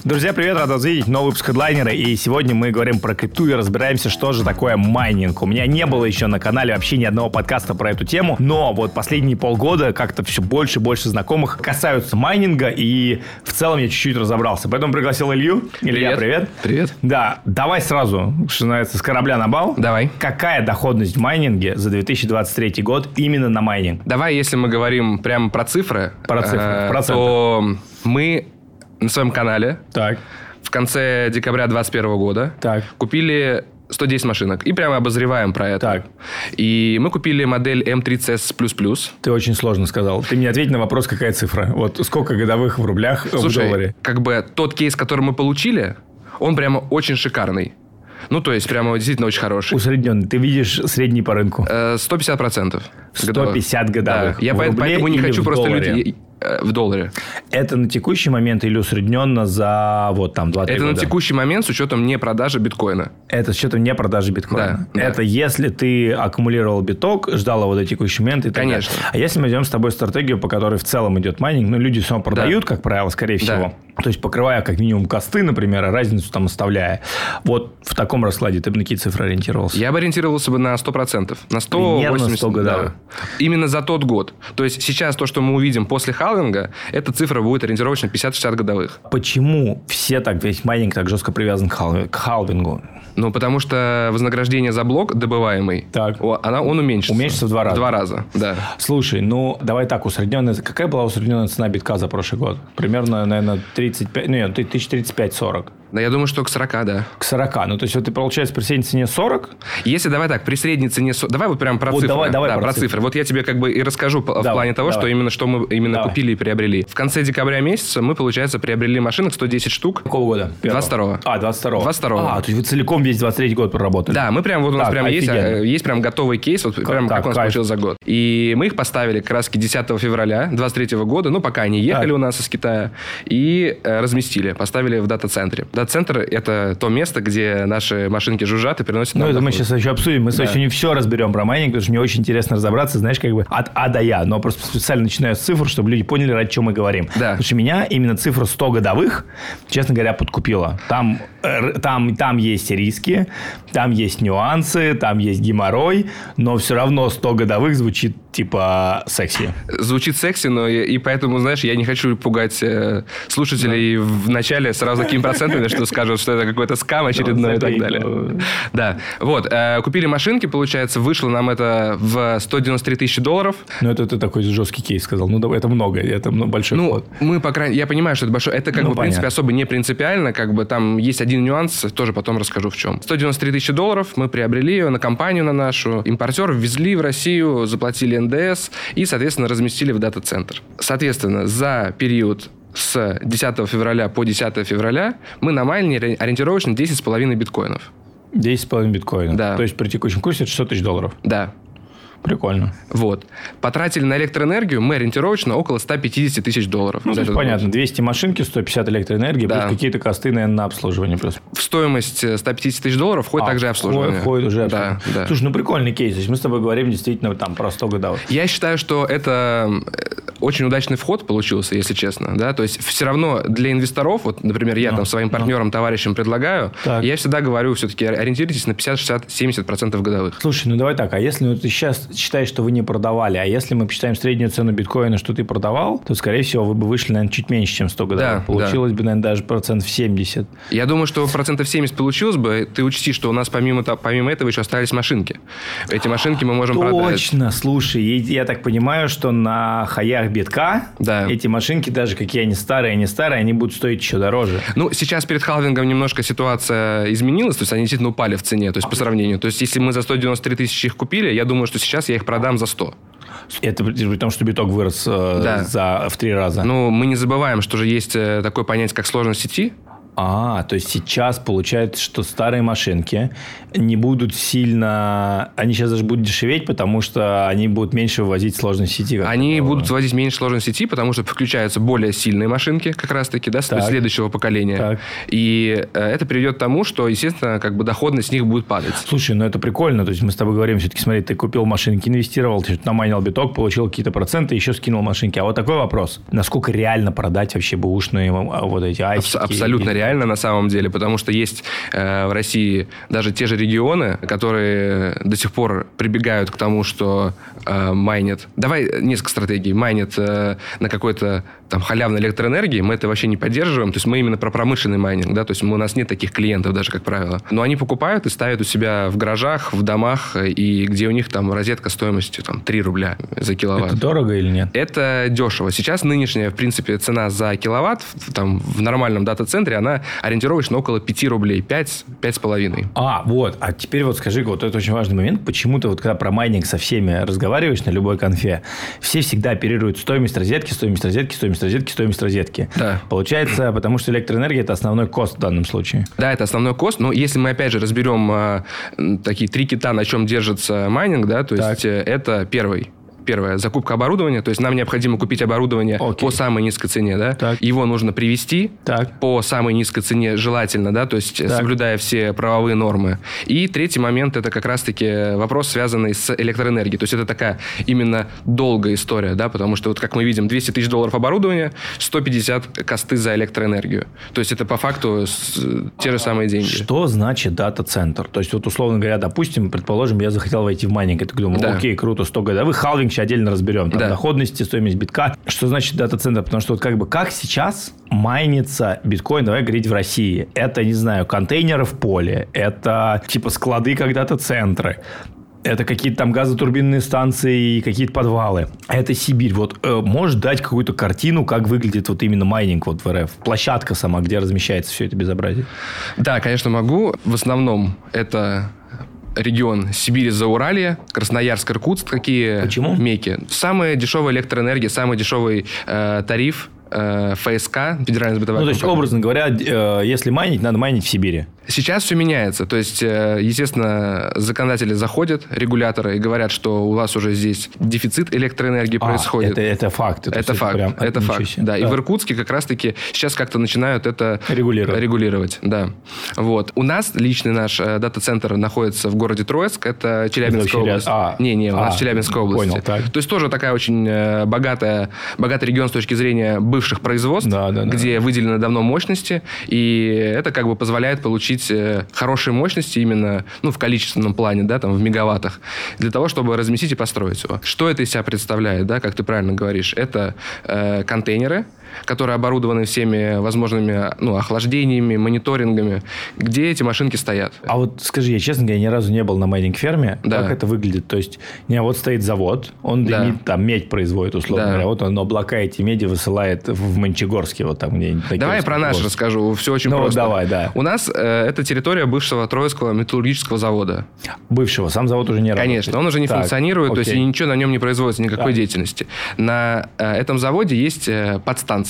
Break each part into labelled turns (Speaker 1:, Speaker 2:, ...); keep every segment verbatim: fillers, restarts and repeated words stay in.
Speaker 1: Друзья, привет, рад вас видеть. Новый выпуск Headliner. И сегодня мы говорим про крипту и разбираемся, что же такое майнинг. У меня не было еще на канале вообще ни одного подкаста про эту тему, но вот последние полгода как-то все больше и больше знакомых касаются майнинга, и в целом я чуть-чуть разобрался. Поэтому пригласил Илью. Илья, привет.
Speaker 2: Привет.
Speaker 1: Да, давай сразу, что называется, с корабля на бал.
Speaker 2: Давай.
Speaker 1: Какая доходность в майнинге за две тысячи двадцать третий год именно на майнинг?
Speaker 2: Давай, если мы говорим прямо про цифры,
Speaker 1: Про цифры,
Speaker 2: э,
Speaker 1: проценты.
Speaker 2: то мы на своем канале
Speaker 1: Так.
Speaker 2: в конце декабря двадцать первого года
Speaker 1: Так.
Speaker 2: купили сто десять машинок. И прямо обозреваем про это.
Speaker 1: Так.
Speaker 2: И мы купили модель эм тридцать эс плюс плюс.
Speaker 1: Ты очень сложно сказал. Ты мне ответь на вопрос, какая цифра. Вот сколько годовых в рублях,
Speaker 2: Слушай,
Speaker 1: в долларе?
Speaker 2: как бы тот кейс, который мы получили, он прямо очень шикарный. Ну, то есть, прямо действительно очень хороший.
Speaker 1: Усредненный. Ты видишь средний по рынку.
Speaker 2: Э, сто пятьдесят процентов.
Speaker 1: сто пятьдесят годовых.
Speaker 2: Да. Я
Speaker 1: В
Speaker 2: по-
Speaker 1: рубле
Speaker 2: поэтому не
Speaker 1: или
Speaker 2: хочу
Speaker 1: в
Speaker 2: просто
Speaker 1: долларе?
Speaker 2: люди... э, В долларе.
Speaker 1: Это на текущий момент или усредненно за вот там два-три
Speaker 2: Это
Speaker 1: года?
Speaker 2: на текущий момент с учетом не продажи биткоина.
Speaker 1: Это с учетом не продажи биткоина.
Speaker 2: Да,
Speaker 1: Это
Speaker 2: да.
Speaker 1: если ты аккумулировал биток, ждал его до текущего момента и так далее.
Speaker 2: Конечно.
Speaker 1: А если мы идем с тобой стратегию, по которой в целом идет майнинг, ну, люди все равно продают, как правило, скорее
Speaker 2: Да.
Speaker 1: всего. То есть, покрывая как минимум косты, например, а разницу там оставляя. Вот в таком раскладе ты бы на какие цифры ориентировался?
Speaker 2: Я бы ориентировался бы на сто процентов. На сто
Speaker 1: Примерно
Speaker 2: восемьдесят,
Speaker 1: сто годовых.
Speaker 2: да. Именно за тот год. То есть, сейчас то, что мы увидим после халвинга, эта цифра будет ориентировочно пятьдесят-шестьдесят годовых.
Speaker 1: Почему все так, весь майнинг так жестко привязан к халви- к халвингу?
Speaker 2: Ну, потому что вознаграждение за блок добываемый,
Speaker 1: Так.
Speaker 2: о, она, он уменьшится.
Speaker 1: Уменьшится в два раза.
Speaker 2: В два раза, да.
Speaker 1: Слушай, ну, давай так, усредненная... Какая была усредненная цена битка за прошлый год? Примерно, наверное, тридцать пять... Ну, нет, тысяча тридцать пять сорок.
Speaker 2: Да, я думаю, что к сорока, да.
Speaker 1: К сорока. Ну, то есть, вот ты, получается, при средней цене сорок?
Speaker 2: Если давай так, при средней цене... со- Давай вот прям про
Speaker 1: Вот
Speaker 2: цифры.
Speaker 1: давай- давай
Speaker 2: да,
Speaker 1: про
Speaker 2: про
Speaker 1: цифры.
Speaker 2: цифры. Вот я тебе как бы и расскажу по- в
Speaker 1: Давай,
Speaker 2: плане того,
Speaker 1: давай.
Speaker 2: что именно, что мы именно
Speaker 1: Давай.
Speaker 2: купили и приобрели. В конце декабря месяца мы, получается, приобрели машинок сто десять штук.
Speaker 1: Какого года? Первого.
Speaker 2: двадцать второго.
Speaker 1: А, двадцать второго.
Speaker 2: двадцать второго.
Speaker 1: А, то есть, вы целиком весь двадцать третий год проработали?
Speaker 2: Да, мы прям, вот у нас
Speaker 1: Так,
Speaker 2: прям есть,
Speaker 1: офигенно.
Speaker 2: э, есть прям готовый кейс, вот прям
Speaker 1: так,
Speaker 2: как у нас
Speaker 1: кайф.
Speaker 2: получился за год. И мы их поставили как раз десятого февраля двадцать третьего года, ну, пока они ехали
Speaker 1: Так.
Speaker 2: у нас из Китая, и э, разместили, поставили в дата-центре. Дата-центр – это то место, где наши машинки жужжат и приносят
Speaker 1: Ну,
Speaker 2: нам
Speaker 1: это мы
Speaker 2: доход.
Speaker 1: сейчас еще обсудим. Мы
Speaker 2: Да.
Speaker 1: сегодня все разберем про майнинг, потому что мне очень интересно разобраться, знаешь, как бы от А до Я. Но просто специально начинаю с цифр, чтобы люди поняли, ради чего мы говорим.
Speaker 2: Да.
Speaker 1: Потому что меня именно цифра сто годовых, честно говоря, подкупила. Там, э, там, там есть риски, там есть нюансы, там есть геморрой, но все равно сто годовых звучит типа секси.
Speaker 2: Звучит секси, но и, и поэтому, знаешь, я не хочу пугать э, слушателей в начале сразу какими процентами, что скажут, что это какой-то скам очередной и так далее. Да. Вот. э, Купили машинки, получается, вышло нам это в сто девяносто три тысячи долларов.
Speaker 1: Ну, это ты такой жесткий кейс сказал. Ну, да, это много, это ну, большой
Speaker 2: Ну,
Speaker 1: вход.
Speaker 2: мы, по крайней я понимаю, что это большой. Это, как
Speaker 1: Ну,
Speaker 2: бы, в принципе,
Speaker 1: понятно.
Speaker 2: особо не принципиально. Как бы там есть один нюанс, тоже потом расскажу в чем. сто девяносто три тысячи долларов мы приобрели ее на компанию на нашу. Импортер ввезли в Россию, заплатили эн дэ эс и, соответственно, разместили в дата-центр. Соответственно, за период с десятого февраля по десятого февраля мы на майнине ориентировочно десять с половиной биткоинов.
Speaker 1: десять с половиной биткоина.
Speaker 2: Да.
Speaker 1: То есть, при текущем курсе это шестьсот тысяч долларов.
Speaker 2: Да.
Speaker 1: Прикольно.
Speaker 2: Вот. Потратили на электроэнергию мы ориентировочно около сто пятьдесят тысяч долларов.
Speaker 1: Ну,
Speaker 2: за
Speaker 1: то есть,
Speaker 2: этот
Speaker 1: понятно,
Speaker 2: год.
Speaker 1: двести машинки, сто пятьдесят электроэнергии,
Speaker 2: Да.
Speaker 1: плюс какие-то косты, наверное, на обслуживание. Плюс.
Speaker 2: В стоимость ста пятидесяти тысяч долларов входит
Speaker 1: А,
Speaker 2: также и обслуживание.
Speaker 1: Входит, входит уже обслуживание.
Speaker 2: Да, да.
Speaker 1: Слушай, ну прикольный кейс. То есть мы с тобой говорим действительно там про сто годовых.
Speaker 2: Я считаю, что это очень удачный вход получился, если честно. Да? То есть, все равно для инвесторов, вот, например, я
Speaker 1: Ну,
Speaker 2: там своим
Speaker 1: ну.
Speaker 2: партнерам, товарищам предлагаю,
Speaker 1: Так.
Speaker 2: я всегда говорю, все-таки ориентируйтесь на пятьдесят, шестьдесят, семьдесят процентов годовых.
Speaker 1: Слушай, ну давай так, а если ну, ты сейчас считаешь, что вы не продавали, а если мы посчитаем среднюю цену биткоина, что ты продавал, то, скорее всего, вы бы вышли, наверное, чуть меньше, чем сто годовых.
Speaker 2: Да,
Speaker 1: Получилось бы, наверное, даже процентов семьдесят.
Speaker 2: Я думаю, что процентов семьдесят получилось бы. Ты учти, что у нас помимо, то- помимо этого еще остались машинки. Эти машинки мы можем продать.
Speaker 1: Точно, слушай, и я так понимаю, что на хаях битка
Speaker 2: Да.
Speaker 1: эти машинки, даже какие они старые, не старые, они будут стоить еще дороже.
Speaker 2: Ну, сейчас перед халвингом немножко ситуация изменилась, то есть они действительно упали в цене, то есть по сравнению. То есть если мы за сто девяносто три тысячи их купили, я думаю, что сейчас я их продам за сто.
Speaker 1: Это при том, что биток вырос э,
Speaker 2: Да.
Speaker 1: за, в три раза.
Speaker 2: Ну, мы не забываем, что же есть э, такое понятие, как сложность сети.
Speaker 1: А, то есть сейчас получается, что старые машинки не будут сильно... Они сейчас даже будут дешеветь, потому что они будут меньше вывозить сложность сети.
Speaker 2: Они такого. будут вывозить меньше сложность сети, потому что включаются более сильные машинки, как раз-таки, да, так. следующего поколения. Так. И это приведет к тому, что, естественно, как бы доходность с них будет падать.
Speaker 1: Слушай, ну это прикольно. То есть мы с тобой говорим, все-таки, смотри, ты купил машинки, инвестировал, ты намайнил биток, получил какие-то проценты, еще скинул машинки. А вот такой вопрос. Насколько реально продать вообще бэушные вот эти айсики?
Speaker 2: Абсолютно реально. Реально на самом деле, потому что есть э, в России даже те же регионы, которые до сих пор прибегают к тому, что э, майнят. Давай несколько стратегий. Майнят э, на какой-то там халявной электроэнергии. Мы это вообще не поддерживаем. То есть мы именно про промышленный майнинг, да, то есть мы, у нас нет таких клиентов даже, как правило. Но они покупают и ставят у себя в гаражах, в домах, и где у них там розетка стоимостью там три рубля за киловатт.
Speaker 1: Это дорого или нет?
Speaker 2: Это дешево. Сейчас нынешняя, в принципе, цена за киловатт там в нормальном дата-центре, она ориентировочно около пяти рублей, пять, пять с половиной.
Speaker 1: А, вот. А теперь вот скажи, вот это очень важный момент. Почему-то вот когда про майнинг со всеми разговариваешь на любой конфе, все всегда оперируют стоимость розетки, стоимость розетки, стоимость розетки, стоимость розетки.
Speaker 2: Да.
Speaker 1: Получается, потому что электроэнергия – это основной кост в данном случае.
Speaker 2: Да, это основной кост. Но если мы, опять же, разберем а, такие три кита, на чем держится майнинг, да, то так. есть это первый. Первое, закупка оборудования, то есть нам необходимо купить оборудование Окей. по самой низкой цене, да, так. его нужно привезти так. по самой низкой цене желательно, да, то есть так. соблюдая все правовые нормы. И третий момент, это как раз-таки вопрос, связанный с электроэнергией, то есть это такая именно долгая история, да, потому что вот как мы видим, двести тысяч долларов оборудования, сто пятьдесят косты за электроэнергию, то есть это по факту с, те же самые деньги.
Speaker 1: Что значит дата-центр? То есть вот условно говоря, допустим, предположим, я захотел войти в майнинг, я так думаю, да. окей, круто, сто годовых, халвинг отдельно разберем. Там да. доходности, стоимость битка. Что значит дата-центр? Потому что вот как бы как сейчас майнится биткоин, давай говорить, в России. Это, не знаю, контейнеры в поле. Это типа склады когда-то центры. Это какие-то там газотурбинные станции и какие-то подвалы. Это Сибирь. Вот э, можешь дать какую-то картину, как выглядит вот именно майнинг вот в эр эф? Площадка сама, где размещается все это безобразие?
Speaker 2: Да, конечно, могу. В основном это... регион Сибири, Зауралье, Красноярск, Иркутск, такие
Speaker 1: Почему?
Speaker 2: меки. Самая дешевая электроэнергия, самый дешевый э, тариф, э, эф эс ка, Федеральная бытовая
Speaker 1: Ну, то есть, образно говоря, э, если майнить, надо майнить в Сибири.
Speaker 2: Сейчас все меняется. То есть, естественно, законодатели заходят, регуляторы, и говорят, что у вас уже здесь дефицит электроэнергии а, происходит.
Speaker 1: Это, это факт.
Speaker 2: Это, это факт. Прям, это факт. Да. Да. И в Иркутске как раз-таки сейчас как-то начинают это регулировать. регулировать. Да. Вот. У нас личный наш дата-центр находится в городе Троицк. Это Челябинская это область. А, не, не, у нас а, Челябинская область.
Speaker 1: Понял, так.
Speaker 2: То есть тоже такая очень богатая, богатый регион с точки зрения бывших производств, да, да, где да. выделены давно мощности. И это как бы позволяет получить хорошие мощности именно, ну, в количественном плане, да, там, в мегаваттах, для того, чтобы разместить и построить его. Что это из себя представляет, да, как ты правильно говоришь? Это э, контейнеры, которые оборудованы всеми возможными, ну, охлаждениями, мониторингами, где эти машинки стоят.
Speaker 1: А вот скажи, я, честно говоря, ни разу не был на майнинг-ферме. Да. Как это выглядит? То есть, не, вот стоит завод, он да. дымит, там медь производит, условно да. говоря. Вот он облака эти меди высылает в Мончегорске, вот там где-нибудь.
Speaker 2: Давай я про наш расскажу. Все очень
Speaker 1: ну,
Speaker 2: просто.
Speaker 1: Давай, да.
Speaker 2: У нас э, это территория бывшего Троицкого металлургического завода.
Speaker 1: Бывшего. Сам завод уже не работает.
Speaker 2: Конечно. Он уже не так, функционирует, окей. то есть ничего на нем не производится, никакой так. деятельности. На э, этом заводе есть э, подстанция.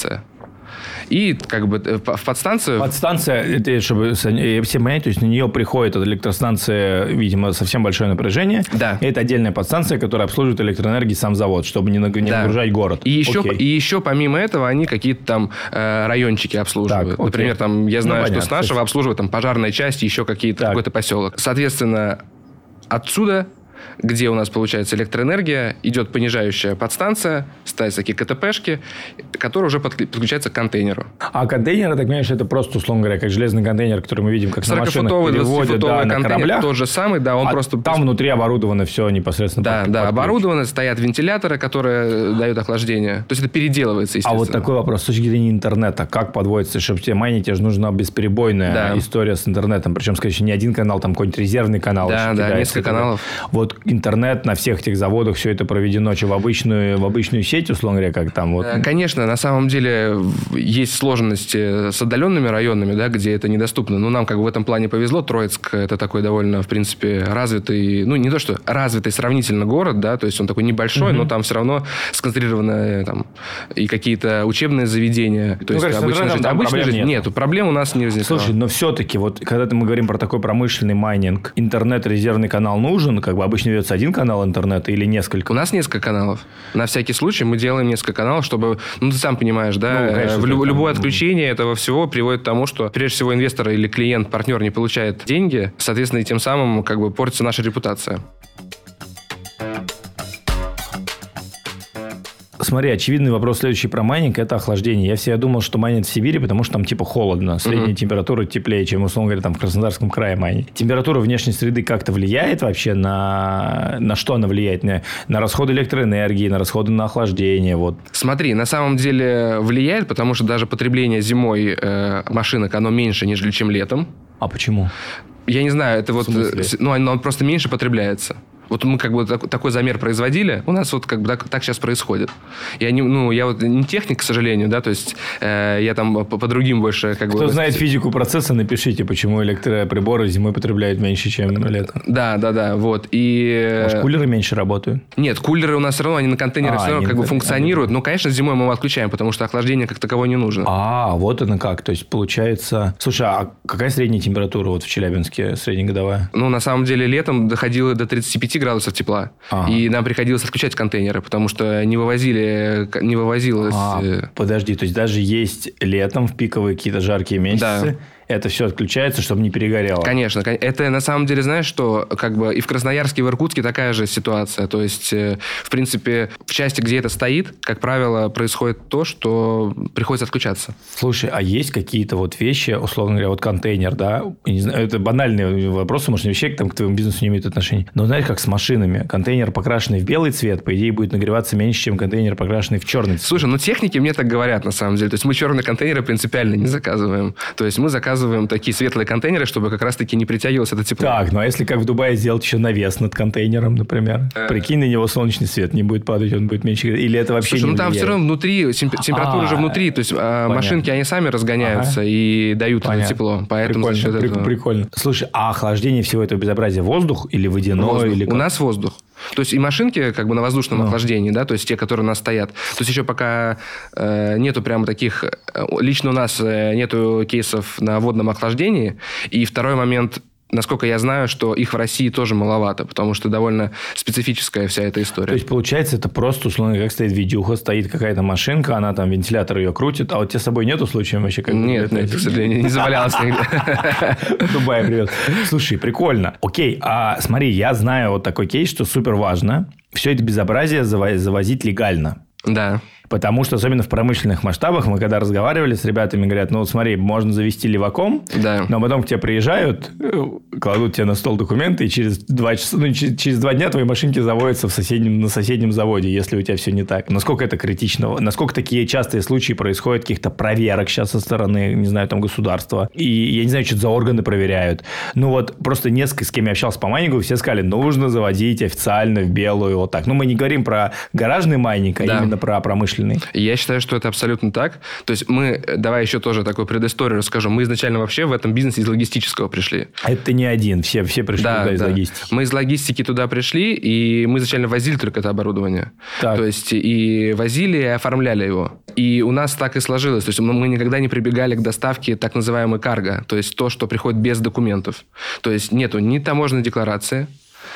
Speaker 2: И как бы в подстанцию...
Speaker 1: Подстанция, это, чтобы все понять, то есть на нее приходит от электростанции, видимо, совсем большое напряжение. Да. И это отдельная подстанция, которая обслуживает электроэнергией сам завод, чтобы не, не да. нагружать город.
Speaker 2: И еще, и еще помимо этого они какие-то там э, райончики обслуживают. Так, Например, там, я знаю, ну, что понятно. С нашего обслуживают там пожарная часть, еще какие-то, какой-то поселок. Соответственно, отсюда... где у нас получается электроэнергия, идет понижающая подстанция, ставятся такие ка тэ пэшки, которые уже подключаются к контейнеру.
Speaker 1: А контейнер, я так понимаю, это просто, условно говоря, как железный контейнер, который мы видим, как на машинах переводят, да, на кораблях.
Speaker 2: Тот же самый, да, он
Speaker 1: а
Speaker 2: просто...
Speaker 1: там внутри оборудовано все непосредственно.
Speaker 2: Да, под, да, под оборудовано, стоят вентиляторы, которые дают охлаждение. То есть это переделывается, естественно.
Speaker 1: А вот такой вопрос, с точки зрения интернета, как подводится, чтобы тебе майнить, тебе же нужна бесперебойная да. история с интернетом, причем, скорее всего, не один канал, там какой-нибудь резервный канал.
Speaker 2: Да, да, несколько каналов.
Speaker 1: Вот вот интернет на всех этих заводах, все это проведено что, в обычную, в обычную сеть, условно говоря, как там? Вот?
Speaker 2: Конечно, на самом деле есть сложности с отдаленными районами, да, где это недоступно. Но нам как бы в этом плане повезло. Троицк – это такой довольно, в принципе, развитый, ну, не то, что развитый сравнительно город, да, то есть он такой небольшой, угу. но там все равно сконцентрированы там, и какие-то учебные заведения. То
Speaker 1: ну,
Speaker 2: есть
Speaker 1: конечно,
Speaker 2: обычная жизнь. Обычная жизнь. Нет. Нету. Проблем у нас не возникало.
Speaker 1: Слушай, но все-таки, вот когда мы говорим про такой промышленный майнинг, интернет-резервный канал нужен? Как бы обычно ведется один канал интернета или несколько?
Speaker 2: У нас несколько каналов. На всякий случай мы делаем несколько каналов, чтобы, ну, ты сам понимаешь, да, ну, конечно, в люб- любое отключение этого всего приводит к тому, что, прежде всего, инвестор или клиент, партнер не получает деньги, соответственно, и тем самым как бы портится наша репутация.
Speaker 1: Смотри, очевидный вопрос следующий про майнинг – это охлаждение. Я всегда думал, что майнят в Сибири, потому что там типа холодно. Средняя mm-hmm. температура теплее, чем, условно говоря, там в Краснодарском крае майнить. Температура внешней среды как-то влияет вообще на... На что она влияет? На, на расходы электроэнергии, на расходы на охлаждение? Вот.
Speaker 2: Смотри, на самом деле влияет, потому что даже потребление зимой э, машинок, оно меньше, нежели чем летом.
Speaker 1: А почему?
Speaker 2: Я не знаю, это вот... Ну, оно просто меньше потребляется. Вот мы как бы так, такой замер производили, у нас вот как бы так, так сейчас происходит. Я не, ну, я вот не техник, к сожалению, да, то есть э, я там по, по другим больше как
Speaker 1: Кто
Speaker 2: бы...
Speaker 1: Кто знает физику процесса, напишите, почему электроприборы зимой потребляют меньше, чем летом.
Speaker 2: Да, да, да, вот. И...
Speaker 1: Может, кулеры меньше работают?
Speaker 2: Нет, кулеры у нас все равно, они на контейнерах а, все равно как бы функционируют, но, конечно, зимой мы его отключаем, потому что охлаждение как таковое не нужно.
Speaker 1: А, вот оно как, то есть получается... Слушай, а какая средняя температура вот в Челябинске, среднегодовая?
Speaker 2: Ну, на самом деле, летом доходило до тридцати пяти градусов тепла. Ага. И нам приходилось отключать контейнеры, потому что не вывозили, не вывозилось... А,
Speaker 1: подожди, то есть даже есть летом в пиковые какие-то жаркие месяцы... Да. Это все отключается, чтобы не перегорело.
Speaker 2: Конечно. Это на самом деле, знаешь, что как бы и в Красноярске, и в Иркутске такая же ситуация. То есть, в принципе, в части, где это стоит, как правило, происходит то, что приходится отключаться.
Speaker 1: Слушай, а есть какие-то вот вещи, условно говоря, вот контейнер, да? Я не знаю, это банальные вопросы, может, вещи там к твоему бизнесу не имеют отношения. Но знаешь, как с машинами. Контейнер, покрашенный в белый цвет, по идее, будет нагреваться меньше, чем контейнер, покрашенный в черный цвет.
Speaker 2: Слушай, ну техники мне так говорят, на самом деле. То есть, мы черные контейнеры принципиально не заказываем. То есть, мы заказываем такие светлые контейнеры, чтобы как раз-таки не притягивалось это тепло.
Speaker 1: Так, ну а если как в Дубае сделать еще навес над контейнером, например? Прикинь, на него солнечный свет не будет падать, он будет меньше... Или это вообще
Speaker 2: Слушай,
Speaker 1: не
Speaker 2: ну там
Speaker 1: влияет?
Speaker 2: все равно внутри, температура же внутри, то есть понятно. Машинки, они сами разгоняются ага. и дают это тепло. Поэтому
Speaker 1: прикольно,
Speaker 2: за счет
Speaker 1: прикольно,
Speaker 2: этого...
Speaker 1: прикольно. Слушай, а охлаждение всего этого безобразия воздух или водяной?
Speaker 2: Воздух.
Speaker 1: Или
Speaker 2: у нас воздух. То есть, и машинки как бы на воздушном ну. охлаждении, да, то есть, те, которые у нас стоят. То есть, еще пока э, нету прямо таких... Лично у нас э, нету кейсов на водном охлаждении. И второй момент... Насколько я знаю, что их в России тоже маловато, потому что довольно специфическая вся эта история. То
Speaker 1: есть, получается, это просто, условно, как стоит видюха, стоит какая-то машинка, она там вентилятор ее крутит, а вот тебе с собой нету случаев вообще? Как
Speaker 2: нет, нет, к сожалению, не завалялось нигде.
Speaker 1: В Дубае, привет. Слушай, прикольно. Окей, а смотри, я знаю вот такой кейс, что супер важно все это безобразие завозить легально.
Speaker 2: Да.
Speaker 1: Потому что, особенно в промышленных масштабах, мы когда разговаривали с ребятами, говорят, ну, вот смотри, можно завести леваком,
Speaker 2: да.
Speaker 1: но потом к тебе приезжают, кладут тебе на стол документы, и через два часа, ну, через два дня твои машинки заводятся в соседнем, на соседнем заводе, если у тебя все не так. Насколько это критично? Насколько такие частые случаи происходят, каких-то проверок сейчас со стороны, не знаю, там, государства? И я не знаю, что это за органы проверяют. Ну, вот просто несколько, с кем я общался по майнингу, все сказали, нужно заводить официально в белую, вот так. Ну, мы не говорим про гаражный майнинг, а да. именно про промышленный.
Speaker 2: Я считаю, что это абсолютно так. То есть, мы, давай еще тоже такую предысторию расскажу. Мы изначально вообще в этом бизнесе из логистического пришли.
Speaker 1: Это не один, все, все пришли
Speaker 2: да,
Speaker 1: туда
Speaker 2: да.
Speaker 1: из логистики.
Speaker 2: Мы из логистики туда пришли, и мы изначально возили только это оборудование. Так. То есть, и возили, и оформляли его. И у нас так и сложилось. То есть, мы никогда не прибегали к доставке так называемой карго. То есть, то, что приходит без документов. То есть, нету ни таможенной декларации,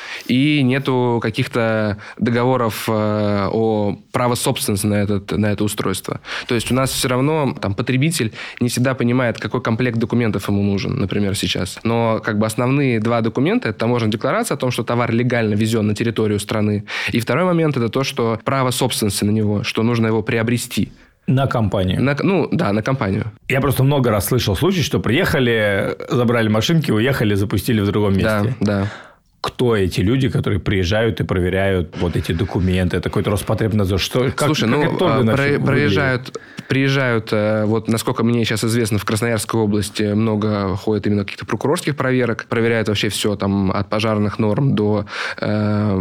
Speaker 2: и нету каких-то договоров э, о право собственности на, этот, на это устройство. То есть, у нас все равно там, потребитель не всегда понимает, какой комплект документов ему нужен, например, сейчас. Но как бы основные два документа – это таможенная декларация о том, что товар легально ввезен на территорию страны. И второй момент – это то, что право собственности на него, что нужно его приобрести.
Speaker 1: На компанию.
Speaker 2: На, ну, да, на компанию.
Speaker 1: Я просто много раз слышал случай, что приехали, забрали машинки, уехали, запустили в другом месте.
Speaker 2: Да, да.
Speaker 1: кто эти люди, которые приезжают и проверяют вот эти документы? Это какой-то Роспотребнадзор? Что, как,
Speaker 2: Слушай,
Speaker 1: как
Speaker 2: ну,
Speaker 1: это
Speaker 2: про, проезжают, приезжают, вот насколько мне сейчас известно, в Красноярской области много ходит именно каких-то прокурорских проверок, проверяют вообще все, там, от пожарных норм до, э,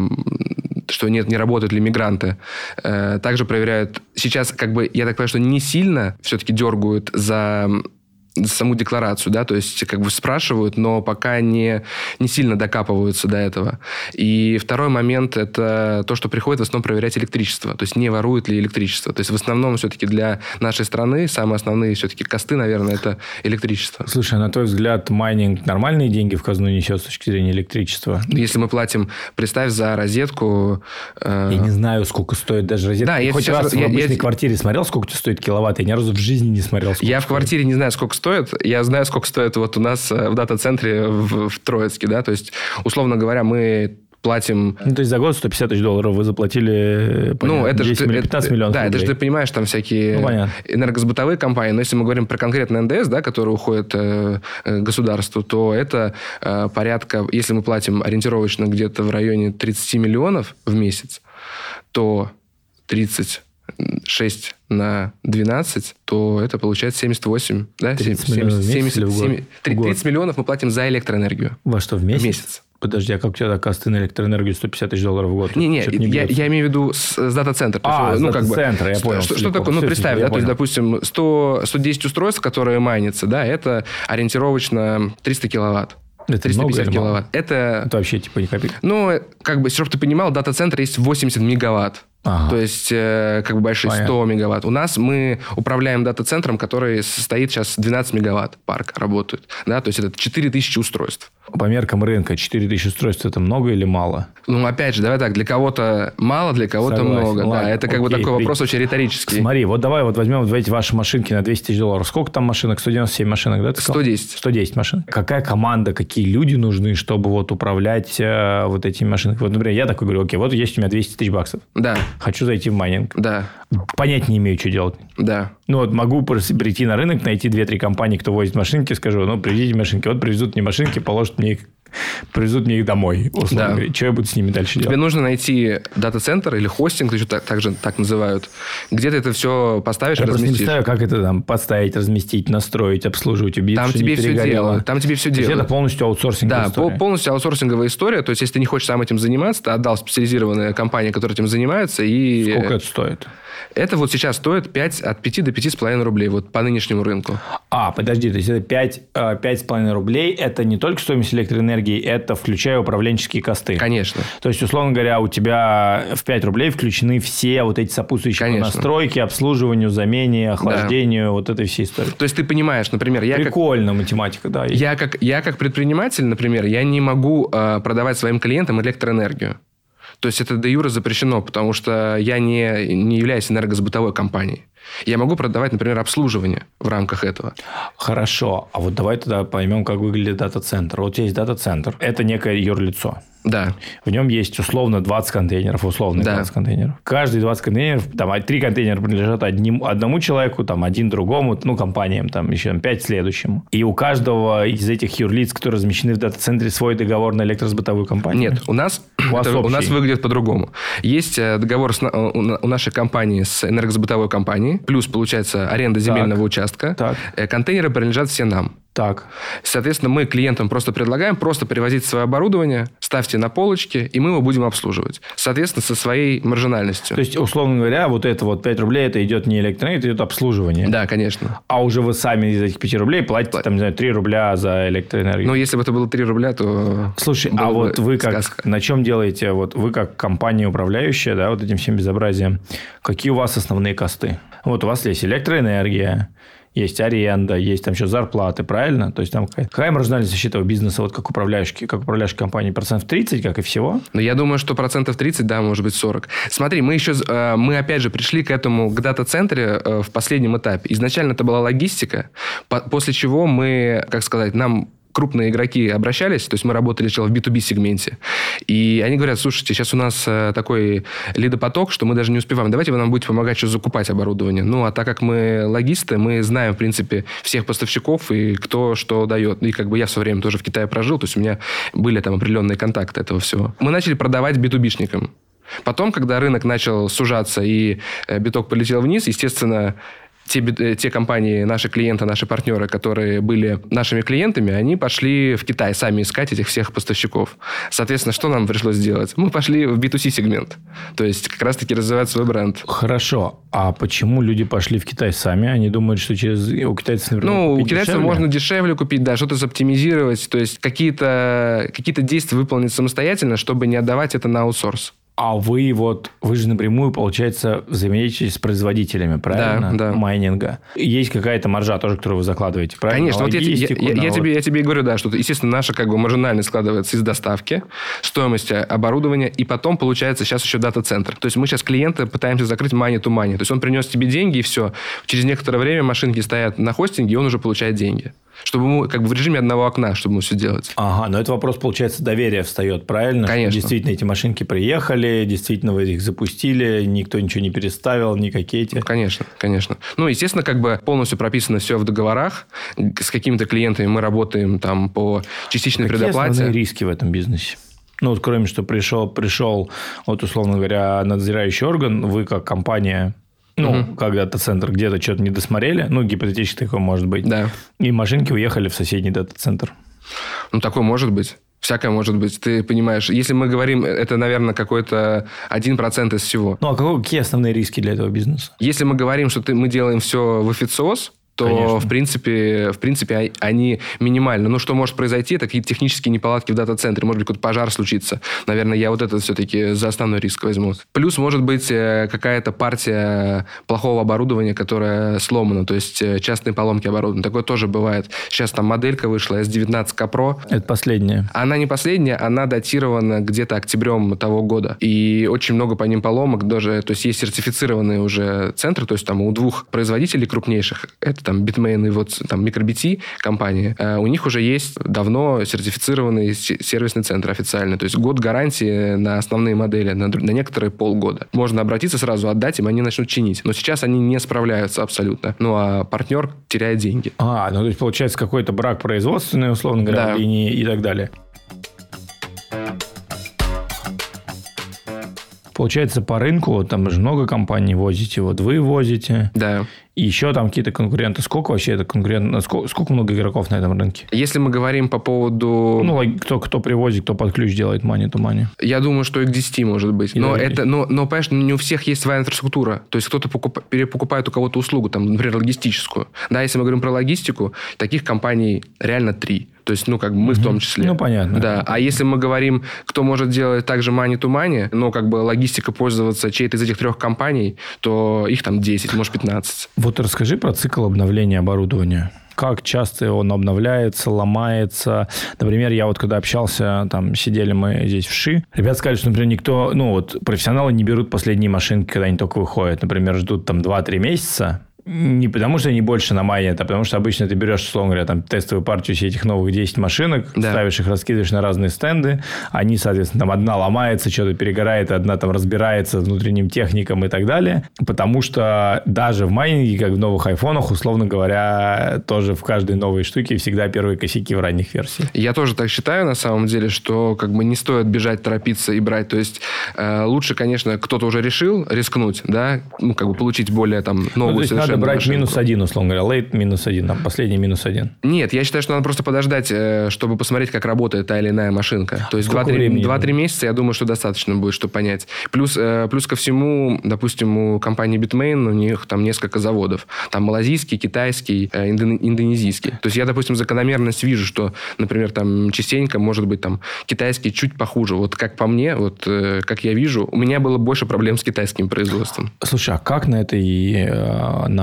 Speaker 2: что нет, не работают ли мигранты. Э, также проверяют, сейчас, как бы, я так понимаю, что не сильно все-таки дергают за... саму декларацию, да, то есть как бы спрашивают, но пока не, не сильно докапываются до этого. И второй момент – это то, что приходит в основном проверять электричество, то есть не воруют ли электричество. То есть в основном все-таки для нашей страны самые основные все-таки косты, наверное, это электричество.
Speaker 1: Слушай, на твой взгляд, майнинг нормальные деньги в казну несет с точки зрения электричества?
Speaker 2: Если мы платим, представь, за розетку… Э...
Speaker 1: Я не знаю, сколько стоит даже розетка.
Speaker 2: Да,
Speaker 1: я хоть
Speaker 2: сейчас,
Speaker 1: раз
Speaker 2: я,
Speaker 1: в обычной
Speaker 2: я...
Speaker 1: квартире смотрел, сколько тебе стоит киловатт, я ни разу в жизни не смотрел, сколько
Speaker 2: Я
Speaker 1: стоит.
Speaker 2: в квартире не знаю, сколько стоит. Я знаю, сколько стоит вот у нас в дата-центре в, в Троицке, да, то есть, условно говоря, мы платим...
Speaker 1: Ну, то есть, за год сто пятьдесят тысяч долларов вы заплатили, понятно,
Speaker 2: ну, это
Speaker 1: десять,
Speaker 2: же,
Speaker 1: пятнадцать миллионов
Speaker 2: да,
Speaker 1: рублей.
Speaker 2: это же ты понимаешь, там всякие ну, энергосбытовые компании, но если мы говорим про конкретно эн дэ эс, да, который уходит э, государству, то это э, порядка, если мы платим ориентировочно где-то в районе тридцать миллионов в месяц, то тридцать шесть на двенадцать, то это получается семьдесят восемь, да?
Speaker 1: тридцать миллионов в месяц или в год?
Speaker 2: тридцать миллионов мы платим за электроэнергию.
Speaker 1: Во что, в месяц?
Speaker 2: В месяц.
Speaker 1: Подожди, а как у тебя так косты на электроэнергию сто пятьдесят тысяч долларов в год?
Speaker 2: Не-не,
Speaker 1: не
Speaker 2: я, я имею в виду с, с дата-центра.
Speaker 1: А,
Speaker 2: есть,
Speaker 1: с
Speaker 2: ну,
Speaker 1: дата-центра,
Speaker 2: как бы,
Speaker 1: я понял.
Speaker 2: Что, что такое? Ну,
Speaker 1: все,
Speaker 2: представь,
Speaker 1: все,
Speaker 2: да, то есть, допустим, сто, сто десять устройств, которые майнятся, да, это ориентировочно триста киловатт.
Speaker 1: Это
Speaker 2: триста пятьдесят
Speaker 1: много
Speaker 2: киловатт. Это...
Speaker 1: это вообще типа ни копейки.
Speaker 2: Ну, как бы, чтобы ты понимал, дата-центр есть восемьдесят мегаватт. Ага. То есть, э, как бы большие сто Понятно. Мегаватт. У нас мы управляем дата-центром, который состоит сейчас двенадцать мегаватт парк работает. Да? То есть, это четыре тысячи устройств.
Speaker 1: По меркам рынка четыре тысячи устройств – это много или мало?
Speaker 2: Ну, опять же, давай так, для кого-то мало, для кого-то
Speaker 1: Согласен.
Speaker 2: много.
Speaker 1: Ладно.
Speaker 2: Да, это как
Speaker 1: Окей,
Speaker 2: бы такой
Speaker 1: при...
Speaker 2: вопрос очень риторический.
Speaker 1: Смотри, вот давай вот возьмем вот эти ваши машинки на двести тысяч долларов. Сколько там машинок? сто девяносто семь машинок, да?
Speaker 2: сто десять.
Speaker 1: сто десять машин. Какая команда, какие люди нужны, чтобы вот управлять э, вот этими машинками? Вот, например, я такой говорю, окей, вот есть у меня двести тысяч баксов.
Speaker 2: Да.
Speaker 1: Хочу зайти в майнинг.
Speaker 2: Да.
Speaker 1: Понять не имею, что делать.
Speaker 2: Да.
Speaker 1: Ну, вот могу прийти на рынок, найти две-три компании, кто возит машинки, скажу, ну, привезите машинки. Вот привезут мне машинки, положат мне их, привезут мне их домой. Условно говоря. Что я буду с ними дальше
Speaker 2: Тебе
Speaker 1: делать? Тебе
Speaker 2: нужно найти дата-центр или хостинг, еще так, так же так называют, где ты это все поставишь
Speaker 1: я
Speaker 2: и разместишь.
Speaker 1: Я просто не представляю, как это там поставить, разместить, настроить, обслуживать, убедиться,
Speaker 2: там
Speaker 1: что
Speaker 2: тебе
Speaker 1: не
Speaker 2: все
Speaker 1: перегорело.
Speaker 2: делают. Там тебе все
Speaker 1: То есть
Speaker 2: делают.
Speaker 1: это полностью аутсорсинговая
Speaker 2: да,
Speaker 1: история.
Speaker 2: Да, полностью аутсорсинговая история. То есть, если ты не хочешь сам этим заниматься, ты отдал специализированные компании, которые этим занимаются. И...
Speaker 1: Сколько это стоит?
Speaker 2: Это вот сейчас стоит пять, от пяти до пяти с половиной рублей вот по нынешнему рынку.
Speaker 1: А, подожди, то есть это пять, пять с половиной рублей, это не только стоимость электроэнергии, это включая управленческие косты.
Speaker 2: Конечно.
Speaker 1: То есть, условно говоря, у тебя в пять рублей включены все вот эти сопутствующие
Speaker 2: Конечно.
Speaker 1: настройки, обслуживанию, замене, охлаждению, да. вот этой всей истории.
Speaker 2: То есть, ты понимаешь, например... я
Speaker 1: Прикольно,
Speaker 2: как...
Speaker 1: математика, да.
Speaker 2: Я как, я как предприниматель, например, я не могу э, продавать своим клиентам электроэнергию. То есть, это де юре запрещено, потому что я не, не являюсь энергосбытовой компанией. Я могу продавать, например, обслуживание в рамках этого.
Speaker 1: Хорошо. А вот давай тогда поймем, как выглядит дата-центр. Вот есть дата-центр. Это некое юрлицо.
Speaker 2: Да.
Speaker 1: В нем есть условно двадцать контейнеров, условно
Speaker 2: да.
Speaker 1: двадцать контейнеров. Каждый двадцать контейнеров, там три контейнера принадлежат одним, одному человеку, там один другому, ну, компаниям, там еще пять следующему. И у каждого из этих юрлиц, которые размещены в дата-центре, свой договор на электросбытовую компанию?
Speaker 2: Нет, у нас,
Speaker 1: у,
Speaker 2: это, у нас выглядит по-другому. Есть договор с, у нашей компании с энергосбытовой компанией, плюс, получается, аренда земельного так. участка. Так. Контейнеры принадлежат все нам.
Speaker 1: Так.
Speaker 2: Соответственно, мы клиентам просто предлагаем просто привозить свое оборудование, ставьте на полочки, и мы его будем обслуживать. Соответственно, со своей маржинальностью.
Speaker 1: То есть, условно говоря, вот это вот пять рублей, это идет не электроэнергия, это идет обслуживание.
Speaker 2: Да, конечно.
Speaker 1: А уже вы сами из этих пяти рублей платите, Плат. там, не знаю, три рубля за электроэнергию.
Speaker 2: Ну, если бы это было три рубля, то...
Speaker 1: Слушай, а вот вы как... Сказка. На чем делаете? Вот вы как компания управляющая, да, вот этим всем безобразием, какие у вас основные косты? Вот у вас есть электроэнергия, есть аренда, есть там еще зарплаты, правильно? То есть, там какая, какая маржинальность защиты бизнеса, вот как управляющей, как управляющей компании? Процентов тридцать, как и всего?
Speaker 2: Ну, я думаю, что процентов тридцать, да, может быть, сорок. Смотри, мы еще, мы опять же пришли к этому, к дата-центре в последнем этапе. Изначально это была логистика, после чего мы, как сказать, нам крупные игроки обращались, то есть мы работали сначала в би ту би сегменте, и они говорят, слушайте, сейчас у нас такой лидопоток, что мы даже не успеваем, давайте вы нам будете помогать что закупать оборудование. Ну, а так как мы логисты, мы знаем, в принципе, всех поставщиков и кто что дает. И как бы я в свое время тоже в Китае прожил, то есть у меня были там определенные контакты этого всего. Мы начали продавать би ту би-шникам. Потом, когда рынок начал сужаться и биток полетел вниз, естественно, Те, те компании, наши клиенты, наши партнеры, которые были нашими клиентами, они пошли в Китай сами искать этих всех поставщиков. Соответственно, что нам пришлось сделать? Мы пошли в би ту си сегмент. То есть, как раз-таки развивать свой бренд.
Speaker 1: Хорошо. А почему люди пошли в Китай сами? Они думают, что через... У китайцев, например,
Speaker 2: Ну, у
Speaker 1: дешевле?
Speaker 2: китайцев можно дешевле купить, да, что-то заоптимизировать. То есть, какие-то, какие-то действия выполнить самостоятельно, чтобы не отдавать это на аутсорс.
Speaker 1: А вы вот, вы же напрямую, получается, взаимодействуете с производителями, правильно?
Speaker 2: Да, да.
Speaker 1: Майнинга. Есть какая-то маржа тоже, которую вы закладываете, правильно?
Speaker 2: Конечно. Вот я, я, я, я,
Speaker 1: вот...
Speaker 2: тебе, я тебе и говорю, да, что, естественно, наша как бы маржинальность складывается из доставки, стоимости оборудования, и потом, получается, сейчас еще дата-центр. То есть, мы сейчас клиента пытаемся закрыть money to money. То есть, он принес тебе деньги, и все. Через некоторое время машинки стоят на хостинге, и он уже получает деньги. Чтобы ему, как бы в режиме одного окна, чтобы ему все делать.
Speaker 1: Ага, но это вопрос, получается, доверия встает, правильно?
Speaker 2: Конечно.
Speaker 1: Что действительно эти машинки приехали, действительно вы их запустили, никто ничего не переставил, никакие эти...
Speaker 2: Ну, конечно, конечно. Ну, естественно, как бы полностью прописано все в договорах. С какими-то клиентами мы работаем там по частичной
Speaker 1: Какие
Speaker 2: предоплате.
Speaker 1: Какие основные риски в этом бизнесе? Ну, вот кроме, что пришел, пришел, вот, условно говоря, надзирающий орган, вы как компания... Ну, угу. как дата-центр где-то что-то не досмотрели, ну, гипотетически такое может быть.
Speaker 2: Да.
Speaker 1: И машинки уехали в соседний дата-центр.
Speaker 2: Ну, такое может быть. Всякое может быть. Ты понимаешь, если мы говорим, это, наверное, какой-то один процент из всего.
Speaker 1: Ну, а какие, какие основные риски для этого бизнеса?
Speaker 2: Если мы говорим, что ты, мы делаем все в официоз, то, в принципе, в принципе, они минимальны. Ну, что может произойти, это какие-то технические неполадки в дата-центре. Может быть, какой-то пожар случится. Наверное, я вот это все-таки за основной риск возьму. Плюс, может быть, какая-то партия плохого оборудования, которая сломана. То есть, частные поломки оборудования. Такое тоже бывает. Сейчас там моделька вышла, эс девятнадцать кей Pro.
Speaker 1: Это последняя.
Speaker 2: Она не последняя, она датирована где-то октябрем того года. И очень много по ним поломок даже. То есть, есть сертифицированные уже центры. То есть, там у двух производителей крупнейших, это там Bitmain и вот там MicroBT компания, э, у них уже есть давно сертифицированный сервисный центр официально. То есть год гарантии на основные модели, на, на некоторые полгода. Можно обратиться сразу, отдать им, они начнут чинить. Но сейчас они не справляются абсолютно. Ну, а партнер теряет деньги.
Speaker 1: А, ну, то есть, получается, какой-то брак производственный, условно говоря,
Speaker 2: да.
Speaker 1: линии и так далее. Получается, по рынку, там же много компаний возите, вот вы возите.
Speaker 2: Да.
Speaker 1: И еще там какие-то конкуренты. Сколько вообще это конкурент? Сколько, сколько много игроков на этом рынке?
Speaker 2: Если мы говорим по поводу...
Speaker 1: Ну, кто, кто привозит, кто под ключ делает money to money.
Speaker 2: Я думаю, что и к десяти может быть.
Speaker 1: И
Speaker 2: но,
Speaker 1: да,
Speaker 2: это, но, но, понимаешь, не у всех есть своя инфраструктура. То есть, кто-то покуп... перепокупает у кого-то услугу, там, например, логистическую. Да, если мы говорим про логистику, таких компаний реально три. То есть, ну, как бы мы mm-hmm. в том числе.
Speaker 1: Ну, понятно.
Speaker 2: Да. А если мы говорим, кто может делать также money to money, но как бы логистика пользоваться чьей-то из этих трех компаний, то их там десять, может, пятнадцать.
Speaker 1: Вот расскажи про цикл обновления оборудования. Как часто он обновляется, ломается. Например, я вот когда общался, там сидели мы здесь в ШИ, ребята сказали, что, например, никто, ну вот профессионалы не берут последние машинки, когда они только выходят. Например, ждут там два-три месяца. Не потому, что они больше намайнят, а потому, что обычно ты берешь, условно говоря, там, тестовую партию всех этих новых десять машинок, да. ставишь их, раскидываешь на разные стенды, они, соответственно, там одна ломается, что-то перегорает, одна там разбирается внутренним техником и так далее. Потому что даже в майнинге, как в новых айфонах, условно говоря, тоже в каждой новой штуке всегда первые косяки в ранних версиях.
Speaker 2: Я тоже так считаю, на самом деле, что как бы не стоит бежать, торопиться и брать. То есть, э, лучше, конечно, кто-то уже решил рискнуть, да, ну, как бы получить более там новую
Speaker 1: ну,
Speaker 2: совершенно
Speaker 1: брать
Speaker 2: машинку.
Speaker 1: минус один, условно говоря. Late минус один, там последний минус один.
Speaker 2: Нет, я считаю, что надо просто подождать, чтобы посмотреть, как работает та или иная машинка. То есть два-три месяца, я думаю, что достаточно будет, чтобы понять. Плюс, плюс ко всему, допустим, у компании Bitmain, у них там несколько заводов. Там малазийский, китайский, индонезийский. То есть я, допустим, закономерность вижу, что, например, там частенько, может быть, там китайский чуть похуже. Вот как по мне, вот как я вижу, у меня было больше проблем с китайским производством.
Speaker 1: Слушай, а как на этой, на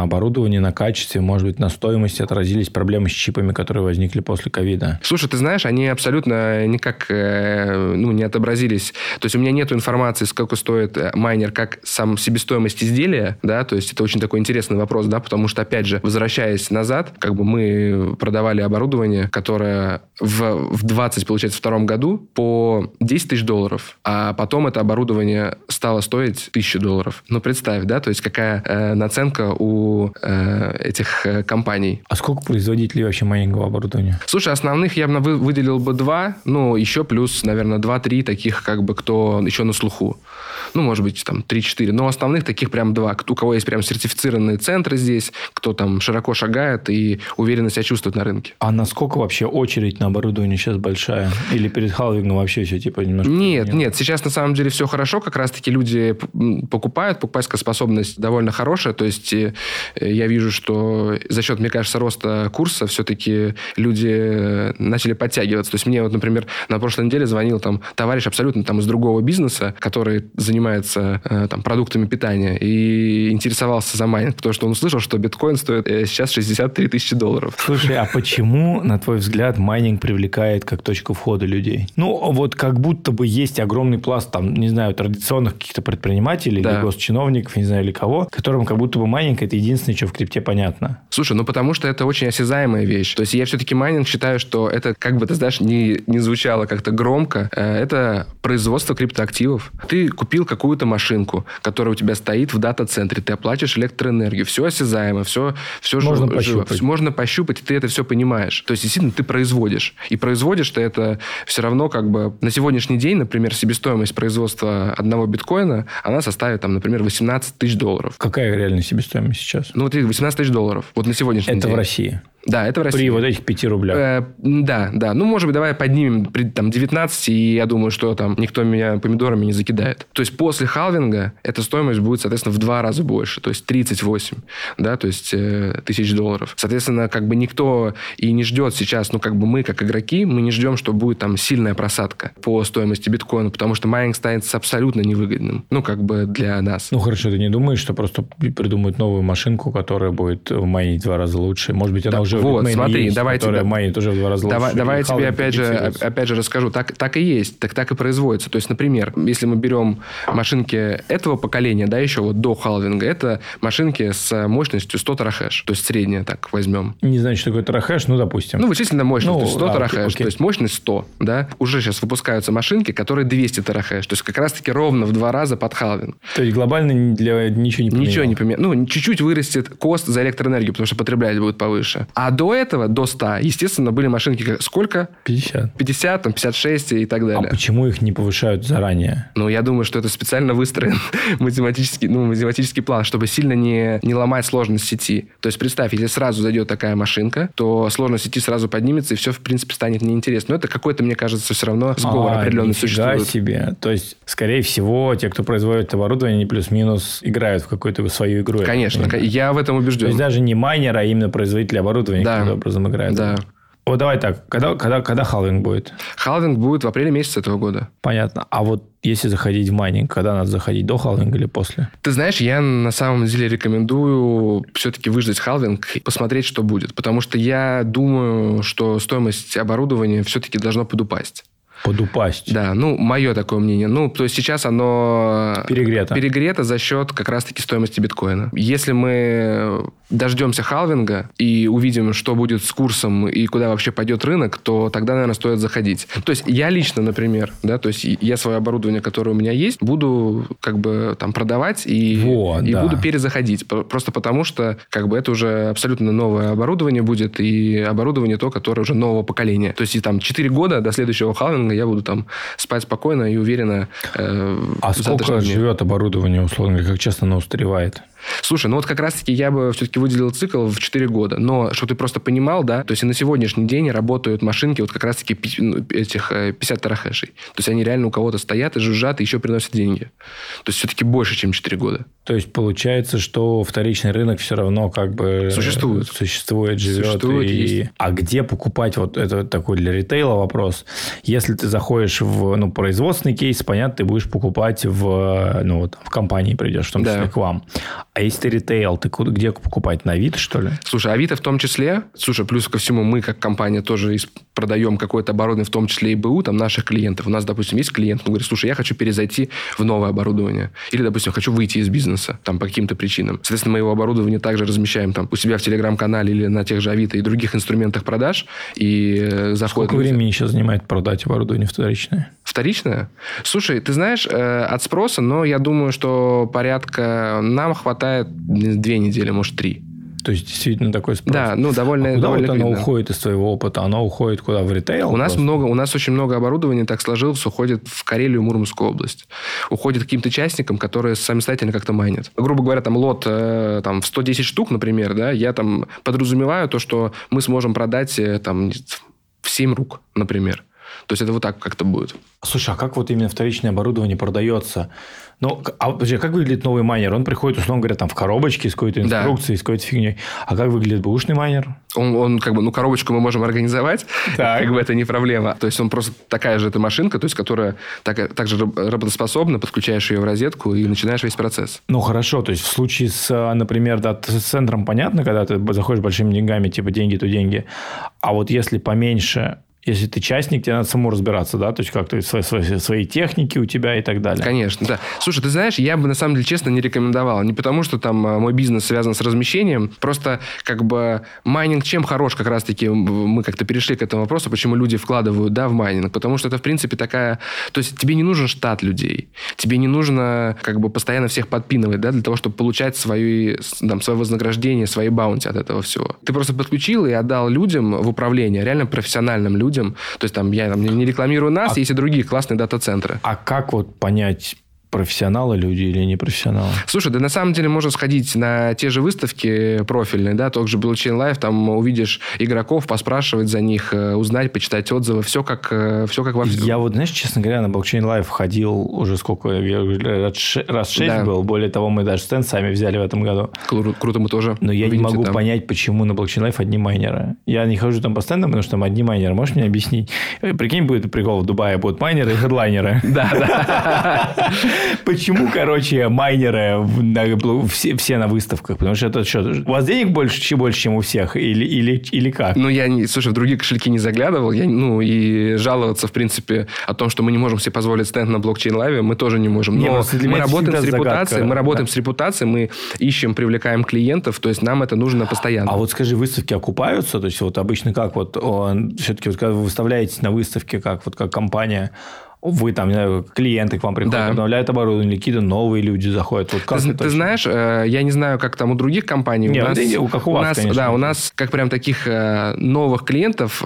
Speaker 1: на оборудовании, на качестве, может быть, на стоимости отразились проблемы с чипами, которые возникли после ковида?
Speaker 2: Слушай, ты знаешь, они абсолютно никак ну, не отобразились. То есть у меня нет информации, сколько стоит майнер, как сам себестоимость изделия, да, то есть это очень такой интересный вопрос, да, потому что, опять же, возвращаясь назад, как бы мы продавали оборудование, которое в, в двадцать, получается, втором году по десять тысяч долларов, а потом это оборудование стало стоить тысячу долларов. Ну, представь, да, то есть какая э, наценка у э, этих э, компаний.
Speaker 1: А сколько производителей вообще майнингового оборудования?
Speaker 2: Слушай, основных я бы вы, выделил бы два, ну, еще плюс, наверное, два-три таких, как бы, кто еще на слуху. Ну, может быть, там, три-четыре. Но основных таких прям два. У кого есть прям сертифицированные центры здесь, кто там широко шагает и уверенно себя чувствует на рынке.
Speaker 1: А насколько вообще очередь на оборудование сейчас большая? Или перед халвингом вообще все типа немножко...
Speaker 2: Нет, нет, нет. Сейчас на самом деле все хорошо. Как раз-таки люди покупают. Покупательская способность довольно хорошая. То есть я вижу, что за счет, мне кажется, роста курса все-таки люди начали подтягиваться. То есть мне вот, например, на прошлой неделе звонил там товарищ абсолютно там из другого бизнеса, который занимается э, там продуктами питания и интересовался за майнинг, потому что он услышал, что биткоин стоит э, сейчас шестьдесят три тысячи долларов.
Speaker 1: Слушай, а почему, на твой взгляд, майнинг привлекает как точка входа людей? Ну, вот как будто бы есть огромный пласт, там, не знаю, традиционных каких-то предпринимателей, да, или госчиновников, не знаю, или кого, которым как будто бы майнинг – это единственное, что в крипте понятно.
Speaker 2: Слушай, ну потому что это очень осязаемая вещь. То есть я все-таки майнинг считаю, что это, как бы, ты знаешь, не, не звучало как-то громко, э, это производство криптоактивов. Ты купил какую-то машинку, которая у тебя стоит в дата-центре, ты оплачиваешь электроэнергию, все осязаемо, все, все
Speaker 1: можно
Speaker 2: живо,
Speaker 1: пощупать.
Speaker 2: Живо, можно пощупать, и ты это все понимаешь. То есть, действительно, ты производишь. И производишь ты это все равно как бы на сегодняшний день, например, себестоимость производства одного биткоина, она составит, там, например, восемнадцать тысяч долларов.
Speaker 1: Какая реальная себестоимость сейчас?
Speaker 2: Ну, вот восемнадцать тысяч долларов. Вот на сегодняшний
Speaker 1: это
Speaker 2: день.
Speaker 1: Это в России?
Speaker 2: Да, это в России.
Speaker 1: При вот этих пяти рублях.
Speaker 2: Э, да, да. Ну, может быть, давай поднимем при там, девятнадцать, и я думаю, что там никто меня помидорами не закидает. То есть, после халвинга эта стоимость будет, соответственно, в два раза больше. То есть, тридцать восемь, да, то есть, э, тысяч долларов. Соответственно, как бы никто и не ждет сейчас, ну, как бы мы, как игроки, мы не ждем, что будет там сильная просадка по стоимости биткоина, потому что майнинг станет абсолютно невыгодным. Ну, как бы для нас.
Speaker 1: Ну, хорошо, ты не думаешь, что просто придумают новую машинку, которая будет майнить в два раза лучше? Может быть, она
Speaker 2: да,
Speaker 1: уже...
Speaker 2: Вот, смотри,
Speaker 1: есть,
Speaker 2: давай
Speaker 1: которая
Speaker 2: тебе,
Speaker 1: майнит уже в два раза
Speaker 2: давай,
Speaker 1: лучше.
Speaker 2: Давай я тебе опять же, опять же расскажу. Так, так и есть, так, так и производится. То есть, например, если мы берем машинки этого поколения, да, еще вот до халвинга, это машинки с мощностью сто терахэш. То есть, средняя, так возьмем.
Speaker 1: Не знаю, что такое терахэш, ну, допустим.
Speaker 2: Ну, вычислительная мощность,
Speaker 1: ну,
Speaker 2: то есть сто
Speaker 1: а,
Speaker 2: терахэш,
Speaker 1: окей.
Speaker 2: то есть мощность сто, да. Уже сейчас выпускаются машинки, которые двести терахэш. То есть, как раз-таки ровно в два раза под халвинг.
Speaker 1: То есть, глобально для ничего не поменялось?
Speaker 2: Ничего не поменялось. Ну, чуть-чуть вырастет кост за электроэнергию, потому что потреблять будет повыше. А до этого, до ста, естественно, были машинки как сколько?
Speaker 1: пятьдесят.
Speaker 2: пятьдесят, там, пятьдесят шесть и так далее.
Speaker 1: А почему их не повышают заранее?
Speaker 2: Ну, я думаю, что это специально выстроен математический, ну, математический план, чтобы сильно не, не ломать сложность сети. То есть, представь, если сразу зайдет такая машинка, то сложность сети сразу поднимется, и все, в принципе, станет неинтересно. Но это какой-то, мне кажется, все равно сговор
Speaker 1: а,
Speaker 2: определенный существует.
Speaker 1: себе. То есть, скорее всего, те, кто производит оборудование, они плюс-минус играют в какую-то свою игру.
Speaker 2: Конечно, я в этом убежден.
Speaker 1: То есть, даже не майнер, а именно производители оборудования
Speaker 2: да.
Speaker 1: каким-то образом играют.
Speaker 2: Да.
Speaker 1: Вот давай так, когда, когда, когда халвинг будет?
Speaker 2: Халвинг будет в апреле месяце этого года.
Speaker 1: Понятно. А вот если заходить в майнинг, когда надо заходить, до халвинга или после?
Speaker 2: Ты знаешь, я на самом деле рекомендую все-таки выждать халвинг и посмотреть, что будет. Потому что я думаю, что стоимость оборудования все-таки должна подупасть.
Speaker 1: Подупасть.
Speaker 2: Да, ну, мое такое мнение. Ну, то есть, сейчас оно
Speaker 1: перегрето.
Speaker 2: перегрето за счет как раз-таки стоимости биткоина. Если мы дождемся халвинга и увидим, что будет с курсом и куда вообще пойдет рынок, то тогда, наверное, стоит заходить. То есть, я лично, например, да, то есть, я свое оборудование, которое у меня есть, буду как бы там продавать и,
Speaker 1: вот,
Speaker 2: и
Speaker 1: да.
Speaker 2: буду перезаходить. Просто потому, что как бы это уже абсолютно новое оборудование будет и оборудование то, которое уже нового поколения. То есть, и там четыре года до следующего халвинга я буду там спать спокойно и уверенно. Э,
Speaker 1: а сколько живет оборудование, условно, как часто оно устаревает?
Speaker 2: Слушай, ну вот как раз-таки я бы все-таки выделил цикл в четыре года. Но, чтобы ты просто понимал, да, то есть и на сегодняшний день работают машинки вот как раз-таки этих пятьдесят терахэшей. То есть они реально у кого-то стоят и жужжат, и еще приносят деньги. То есть все-таки больше, чем четыре года.
Speaker 1: То есть получается, что вторичный рынок все равно как бы...
Speaker 2: Существует.
Speaker 1: Существует, живет.
Speaker 2: Существует,
Speaker 1: и...
Speaker 2: есть.
Speaker 1: А где покупать? Вот это такой для ритейла вопрос. Если ты заходишь в ну, производственный кейс, понятно, ты будешь покупать в, ну, вот, в компании придешь, в том числе
Speaker 2: да.
Speaker 1: к вам. А если ты ритейл, ты куда, где покупать? На Авито, что ли?
Speaker 2: Слушай, Авито в том числе. Слушай, плюс ко всему, мы как компания тоже продаем какое-то оборудование, в том числе и БУ, там, наших клиентов. У нас, допустим, есть клиент, он говорит, слушай, я хочу перезайти в новое оборудование. Или, допустим, хочу выйти из бизнеса, там, по каким-то причинам. Соответственно, мы его оборудование также размещаем там у себя в Телеграм-канале или на тех же Авито и других инструментах продаж. И заходит...
Speaker 1: Сколько времени сейчас занимает продать оборудование вторичное?
Speaker 2: Вторичное? Слушай, ты знаешь, э, от спроса, но я думаю, что порядка нам хватает две недели, может, три.
Speaker 1: То есть, действительно такой спрос.
Speaker 2: Да, ну, довольно...
Speaker 1: А куда
Speaker 2: довольно
Speaker 1: вот оно
Speaker 2: видно.
Speaker 1: уходит из твоего опыта? Оно уходит куда? В ритейл?
Speaker 2: У нас,
Speaker 1: просто?
Speaker 2: много, у нас очень много оборудования так сложилось, уходит в Карелию и Мурманскую область. Уходит каким-то частникам, которые самостоятельно как-то майнят. Грубо говоря, там лот э, там, в сто десять штук, например, да, я там подразумеваю то, что мы сможем продать э, там, в семь рук, например. То есть, это вот так как-то будет.
Speaker 1: Слушай, а как вот именно вторичное оборудование продается? Ну, а подожди, как выглядит новый майнер? Он приходит, условно говоря, там в коробочке с какой-то инструкцией, да. с какой-то фигней. А как выглядит бэушный майнер?
Speaker 2: Он, он как бы, ну, коробочку мы можем организовать, так. как бы это не проблема. То есть, он просто такая же эта машинка, то есть, которая так, также работоспособна, подключаешь ее в розетку и начинаешь весь процесс.
Speaker 1: Ну, хорошо. То есть, в случае с, например, дата-центром понятно, когда ты заходишь большими деньгами, типа деньги, то деньги. А вот если поменьше... Если ты частник, тебе надо самому разбираться, да? То есть, как-то свои, свои, свои техники у тебя и так далее.
Speaker 2: Конечно, да. Слушай, ты знаешь, я бы, на самом деле, честно, не рекомендовал. Не потому, что там мой бизнес связан с размещением. Просто, как бы, майнинг чем хорош? Как раз-таки мы как-то перешли к этому вопросу, почему люди вкладывают, да, в майнинг. Потому что это, в принципе, такая... То есть, тебе не нужен штат людей. Тебе не нужно, как бы, постоянно всех подпинывать, да, для того, чтобы получать свои, там, свое вознаграждение, свои баунти от этого всего. Ты просто подключил и отдал людям в управление, реально профессиональным людям. То есть, там, я там, не рекламирую нас, а, есть и другие классные дата-центры.
Speaker 1: А как вот понять, профессионалы люди или не профессионалы?
Speaker 2: Слушай, да на самом деле можно сходить на те же выставки профильные, да, тот же Blockchain Live, там увидишь игроков, поспрашивать за них, узнать, почитать отзывы, все как, все как во всем.
Speaker 1: Я вот, знаешь, честно говоря, на Blockchain Live ходил уже сколько, раз шесть да. был, более того, мы даже стенд сами взяли в этом году.
Speaker 2: Кру- круто мы тоже.
Speaker 1: Но я не могу там. понять, почему на Blockchain Live одни майнеры. Я не хожу там по стендам, потому что там одни майнеры. Можешь мне объяснить? Прикинь, будет прикол, в Дубае будут майнеры и хедлайнеры.
Speaker 2: Да, да.
Speaker 1: Почему, короче, майнеры все, все на выставках? Потому что это что, у вас денег больше, больше чем у всех? Или, или, или как?
Speaker 2: Ну, я, не, слушай, в другие кошельки не заглядывал. Я, ну, и жаловаться, в принципе, о том, что мы не можем себе позволить стенд на блокчейн-лайве, мы тоже не можем. Но не, мы работаем с репутацией, загадка. мы работаем да. с репутацией, мы ищем, привлекаем клиентов, то есть, нам это нужно постоянно.
Speaker 1: А вот скажи, выставки окупаются? То есть, вот обычно как вот, он, все-таки, вот, когда вы выставляетесь на выставке, как, вот, как компания... Вы там, не знаю, клиенты к вам приходят, да. обновляют оборудование, какие-то новые люди заходят. Вот как
Speaker 2: ты, ты знаешь, я не знаю, как там у других компаний.
Speaker 1: Нет,
Speaker 2: у нас,
Speaker 1: это, как у вас,
Speaker 2: у нас,
Speaker 1: конечно.
Speaker 2: Да, у нас, как прям таких новых клиентов,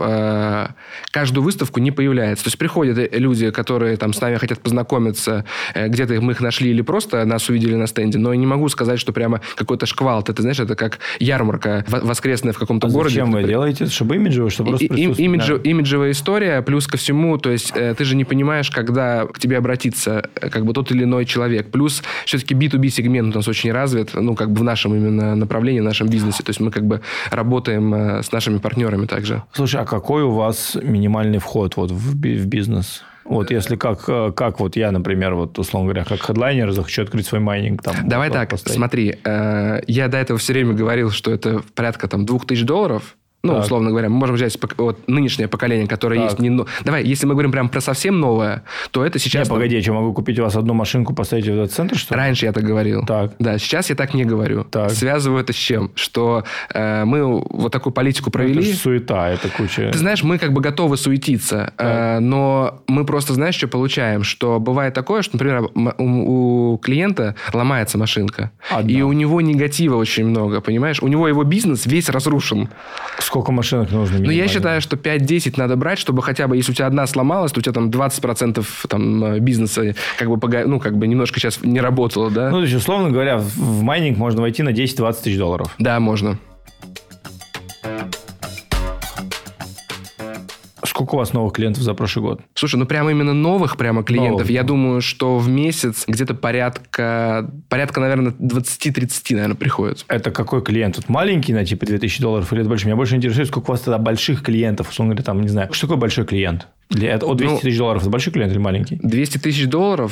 Speaker 2: каждую выставку не появляется. То есть, приходят люди, которые там с нами хотят познакомиться, где-то мы их нашли или просто нас увидели на стенде, но я не могу сказать, что прямо какой-то шквал. Ты, ты знаешь, это как ярмарка воскресная в каком-то
Speaker 1: а
Speaker 2: городе.
Speaker 1: Зачем вы делаете? Чтобы имиджево? Чтобы просто
Speaker 2: присутствовать? Имидж, имиджевая история, плюс ко всему, то есть, ты же не понимаешь, когда к тебе обратится как бы тот или иной человек. Плюс все-таки би ту би сегмент у нас очень развит, ну, как бы в нашем именно направлении, в нашем бизнесе. То есть, мы как бы работаем с нашими партнерами также.
Speaker 1: Слушай, а какой у вас минимальный вход вот в бизнес? Вот если как, как вот я, например, вот, условно говоря, как хедлайнер захочу открыть свой майнинг. Там,
Speaker 2: Давай
Speaker 1: вот,
Speaker 2: так,
Speaker 1: поставить.
Speaker 2: смотри. Э, я до этого все время говорил, что это порядка там двух тысяч долларов. Ну, так. условно говоря, мы можем взять вот, нынешнее поколение, которое так. есть. Не... Давай, если мы говорим прям про совсем новое, то это сейчас...
Speaker 1: Не, погоди, я что, могу купить у вас одну машинку, поставить в этот центр, что ли?
Speaker 2: Раньше я так говорил.
Speaker 1: Так.
Speaker 2: Да, сейчас я так не говорю.
Speaker 1: Так.
Speaker 2: Связываю это с чем? Что э, мы вот такую политику провели.
Speaker 1: Это же суета, это куча...
Speaker 2: Ты знаешь, мы как бы готовы суетиться, э, но мы просто, знаешь, что получаем? Что бывает такое, что, например, у, у клиента ломается машинка, Одна. и у него негатива очень много, понимаешь? У него его бизнес весь разрушен.
Speaker 1: Сколько машинок нужно?
Speaker 2: Ну, я считаю, что пять-десять надо брать, чтобы хотя бы, если у тебя одна сломалась, то у тебя там двадцать процентов там, бизнеса как бы, ну, как бы немножко сейчас не работало, да?
Speaker 1: Ну, то есть, условно говоря, в майнинг можно войти на десять-двадцать тысяч долларов.
Speaker 2: Да, можно.
Speaker 1: Сколько у вас новых клиентов за прошлый год?
Speaker 2: Слушай, ну прямо именно новых прямо клиентов,
Speaker 1: новых.
Speaker 2: Я думаю, что в месяц где-то порядка, порядка, наверное, двадцать-тридцать, наверное, приходит.
Speaker 1: Это какой клиент? Вот маленький на типа две тысячи долларов или это больше? Меня больше интересует, сколько у вас тогда больших клиентов, условно говоря, там, не знаю. Что такое большой клиент? Для, это, от двухсот тысяч долларов это большой клиент или маленький?
Speaker 2: двести тысяч долларов...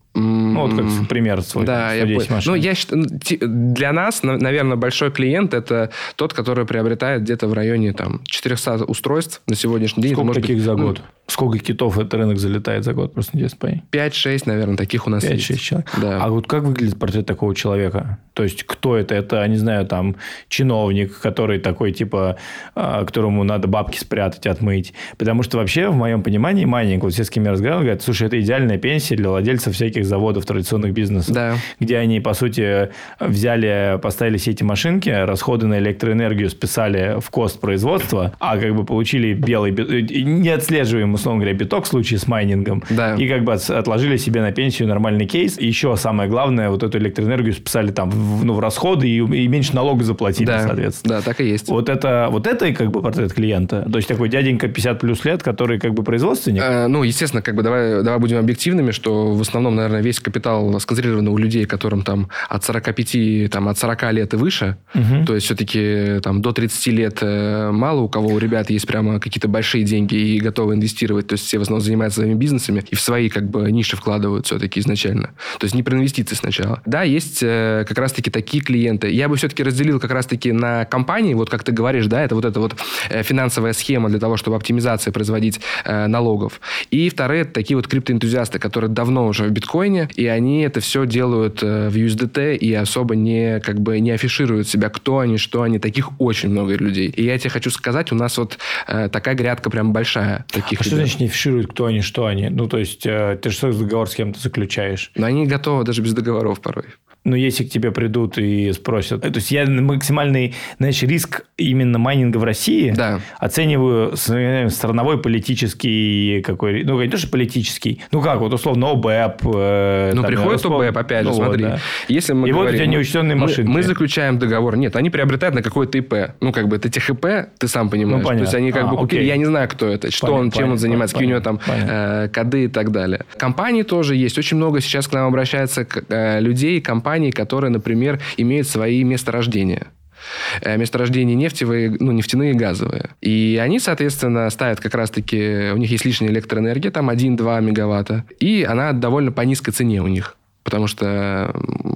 Speaker 1: Ну, вот как пример свой.
Speaker 2: Да, я понял. Ну, я считаю, для нас, наверное, большой клиент – это тот, который приобретает где-то в районе там, четыреста устройств на сегодняшний день.
Speaker 1: Сколько
Speaker 2: это,
Speaker 1: таких
Speaker 2: быть,
Speaker 1: за
Speaker 2: ну,
Speaker 1: год? Сколько китов этот рынок залетает за год? Просто интересно понять.
Speaker 2: пять-шесть, наверное, таких у нас есть.
Speaker 1: пять-шесть человек.
Speaker 2: Да.
Speaker 1: А вот как выглядит портрет такого человека? То есть, кто это? Это, не знаю, там, чиновник, который такой, типа, которому надо бабки спрятать, отмыть. Потому что вообще, в моем понимании, майнинг, вот все, с кем я разговаривал, говорят, слушай, это идеальная пенсия для владельцев всяких заводов, традиционных бизнесов.
Speaker 2: Да.
Speaker 1: Где они, по сути, взяли, поставили все эти машинки, расходы на электроэнергию списали в кост производства, а как бы получили белый, неотслеживаемый, условно говоря, биток в случае с майнингом.
Speaker 2: Да.
Speaker 1: И как бы отложили себе на пенсию нормальный кейс. И еще самое главное, вот эту электроэнергию списали там в, ну, в расходы и, и меньше налогов заплатили,
Speaker 2: да.
Speaker 1: соответственно.
Speaker 2: Да, так и есть.
Speaker 1: Вот это, вот это как бы портрет клиента. То есть, такой дяденька пятьдесят плюс лет, который как бы производственник.
Speaker 2: Э, ну, естественно, как бы давай, давай будем объективными, что в основном, наверное, весь капитал сконцентрирован у людей, которым там от сорока пяти, там, от сорока лет и выше. Угу. То есть, все-таки там до тридцати лет мало у кого у ребят есть прямо какие-то большие деньги и готовы инвестировать. То есть, все в основном занимаются своими бизнесами и в свои как бы ниши вкладывают все-таки изначально. То есть, не про инвестиции сначала. Да, есть э, как раз-таки такие клиенты. Я бы все-таки разделил как раз-таки на компании, вот как ты говоришь, да, это вот эта вот э, финансовая схема для того, чтобы оптимизации производить э, налогов. И вторые, это такие вот криптоэнтузиасты, которые давно уже в биткоине, и они это все делают э, в ю эс ди ти и особо не, как бы, не афишируют себя, кто они, что они. Таких очень много людей. И я тебе хочу сказать, у нас вот э, такая грядка прям большая. Таких
Speaker 1: а что значит не афишируют, кто они, что они? Ну, то есть, э, ты что договор с кем-то заключаешь?
Speaker 2: Но они готовы даже без договоров порой.
Speaker 1: Ну, если к тебе придут и спросят... То есть, я максимальный, знаешь, риск именно майнинга в России
Speaker 2: да.
Speaker 1: оцениваю страновой политический какой... Ну, не то, что политический. Ну, как, вот, условно, ОБЭП.
Speaker 2: Э, ну, там, приходит условно... ОБЭП, опять же, ну, смотри. Вот, да. Если мы
Speaker 1: и
Speaker 2: говорим,
Speaker 1: вот у тебя неучтенные
Speaker 2: мы,
Speaker 1: машинки.
Speaker 2: Мы заключаем договор. Нет, они приобретают на какое-то ИП. Ну, как бы, это тех ИП, ты сам понимаешь.
Speaker 1: Ну,
Speaker 2: то есть, они как
Speaker 1: а,
Speaker 2: бы купили...
Speaker 1: Окей.
Speaker 2: Я не знаю, кто это, что понятно, он, чем понятно, он занимается, понятно, какие у него там э, коды и так далее. Компании тоже есть. Очень много сейчас к нам обращается э, людей, компаний, которые, например, Например, имеют свои месторождения. Месторождения нефтевые, ну, нефтяные и газовые. И они, соответственно, ставят как раз-таки... У них есть лишняя электроэнергия, там один-два мегаватта. И она довольно по низкой цене у них. Потому что